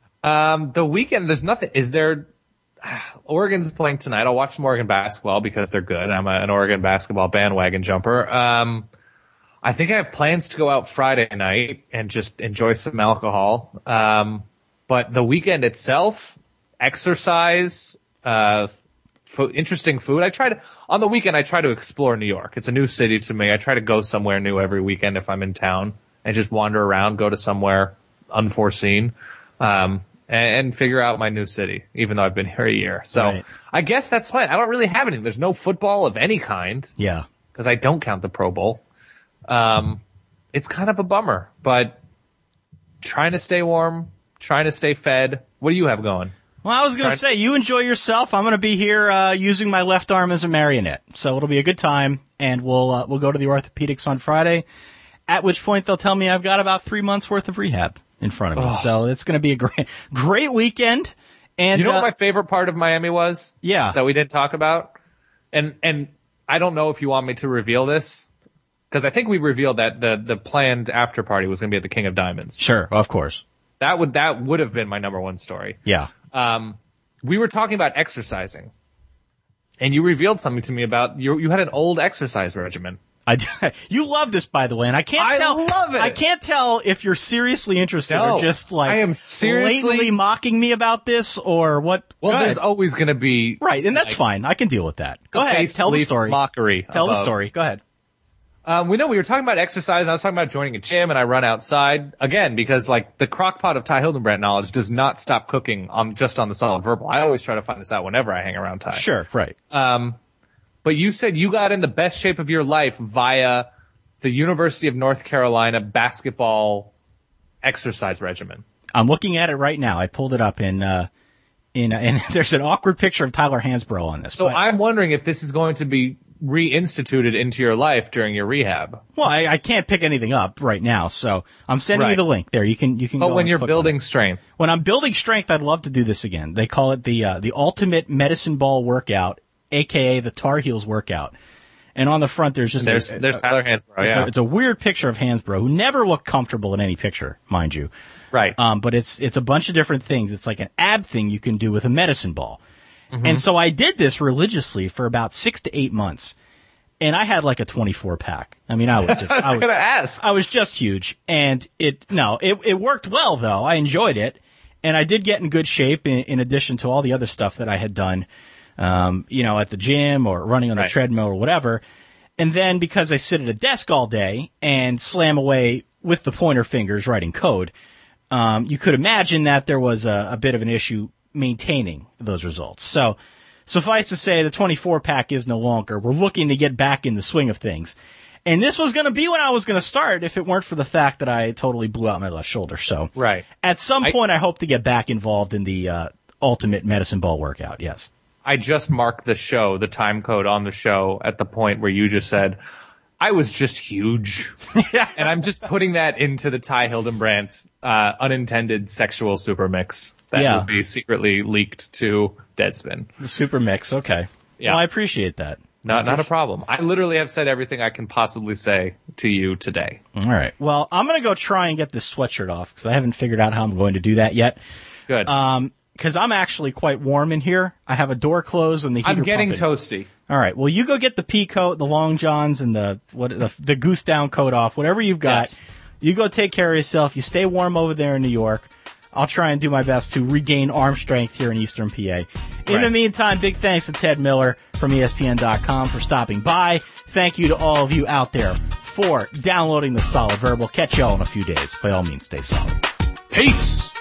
Um, the weekend, there's nothing, is there, uh, Oregon's playing tonight. I'll watch some Oregon basketball because they're good. I'm a, an Oregon basketball bandwagon jumper. Um, I think I have plans to go out Friday night and just enjoy some alcohol. Um, but the weekend itself, exercise, uh, fo- interesting food. I try to, on the weekend, I try to explore New York. It's a new city to me. I try to go somewhere new every weekend if I'm in town and just wander around, go to somewhere unforeseen, um, and, and figure out my new city, even though I've been here a year. So right. I guess that's fine. I don't really have anything. There's no football of any kind. Yeah. Because I don't count the Pro Bowl. Um, it's kind of a bummer, but trying to stay warm, trying to stay fed. What do you have going? Well, I was going to say, you enjoy yourself. I'm going to be here uh, using my left arm as a marionette, so it'll be a good time. And we'll uh, we'll go to the orthopedics on Friday, at which point they'll tell me I've got about three months worth of rehab in front of me. Oh. So it's going to be a great great weekend. And you know uh, what my favorite part of Miami was? Yeah, that we didn't talk about, and and I don't know if you want me to reveal this. Because I think we revealed that the, the planned after party was going to be at the King of Diamonds. Sure, of course. That would that would have been my number one story. Yeah. Um, we were talking about exercising, and you revealed something to me about you. You had an old exercise regimen. I you love this, by the way, and I can't I tell. love it. I can't tell if you're seriously interested No, or just like I am seriously blatantly mocking me about this, or what. Well, there's always going to be right, and that's like, fine. I can deal with that. Go ahead, tell the story. Mockery. Tell above. the story. Go ahead. Um, we know we were talking about exercise, and I was talking about joining a gym, and I run outside again because, like, the crock pot of Ty Hildenbrandt knowledge does not stop cooking on just on the Solid Verbal. I always try to find this out whenever I hang around Ty. Sure, right. Um, but you said you got in the best shape of your life via the University of North Carolina basketball exercise regimen. I'm looking at it right now. I pulled it up in, uh, in, uh, and there's an awkward picture of Tyler Hansbrough on this. So but, I'm wondering if this is going to be reinstituted into your life during your rehab. Well, I, I can't pick anything up right now, so I'm sending right. you the link there. You can, you can But go when and you're click building strength. When I'm building strength, I'd love to do this again. They call it the, uh, the ultimate medicine ball workout, aka the Tar Heels workout. And on the front, there's just There's a, there's Tyler Hansbrough. it's, Yeah, a, it's a weird picture of Hansbrough, who never looked comfortable in any picture, mind you. right. Um, but it's it's a bunch of different things. It's like an ab thing you can do with a medicine ball. Mm-hmm. And so I did this religiously for about six to eight months. And I had like a twenty-four pack. I mean, I was just, I was, I was, gonna ask. I was just huge. And it, no, it, it worked well though. I enjoyed it. And I did get in good shape in, in addition to all the other stuff that I had done, um, you know, at the gym or running on the Right. treadmill or whatever. And then because I sit at a desk all day and slam away with the pointer fingers writing code, um, you could imagine that there was a, a bit of an issue maintaining those results. So, suffice to say, the twenty-four pack is no longer. We're looking to get back in the swing of things. And this was going to be when I was going to start if it weren't for the fact that I totally blew out my left shoulder. So, Right. at some I- point, I hope to get back involved in the uh, ultimate medicine ball workout, yes. I just marked the show, the time code on the show at the point where you just said, I was just huge. And I'm just putting that into the Ty Hildenbrandt uh, unintended sexual super mix that Yeah. will be secretly leaked to Deadspin. The super mix, okay. Yeah. Well, I appreciate that. Not not a problem. I literally have said everything I can possibly say to you today. All right. Well, I'm going to go try and get this sweatshirt off because I haven't figured out how I'm going to do that yet. Good. Um, because I'm actually quite warm in here. I have a door closed and the heater I'm getting pumping. toasty. All right. Well, you go get the pea coat, the long johns, and the what the, the goose down coat off. Whatever you've got, Yes. you go take care of yourself. You stay warm over there in New York. I'll try and do my best to regain arm strength here in Eastern P A. In Right. the meantime, big thanks to Ted Miller from E S P N dot com for stopping by. Thank you to all of you out there for downloading the Solid Verbal. Catch y'all in a few days. By all means, stay solid. Peace!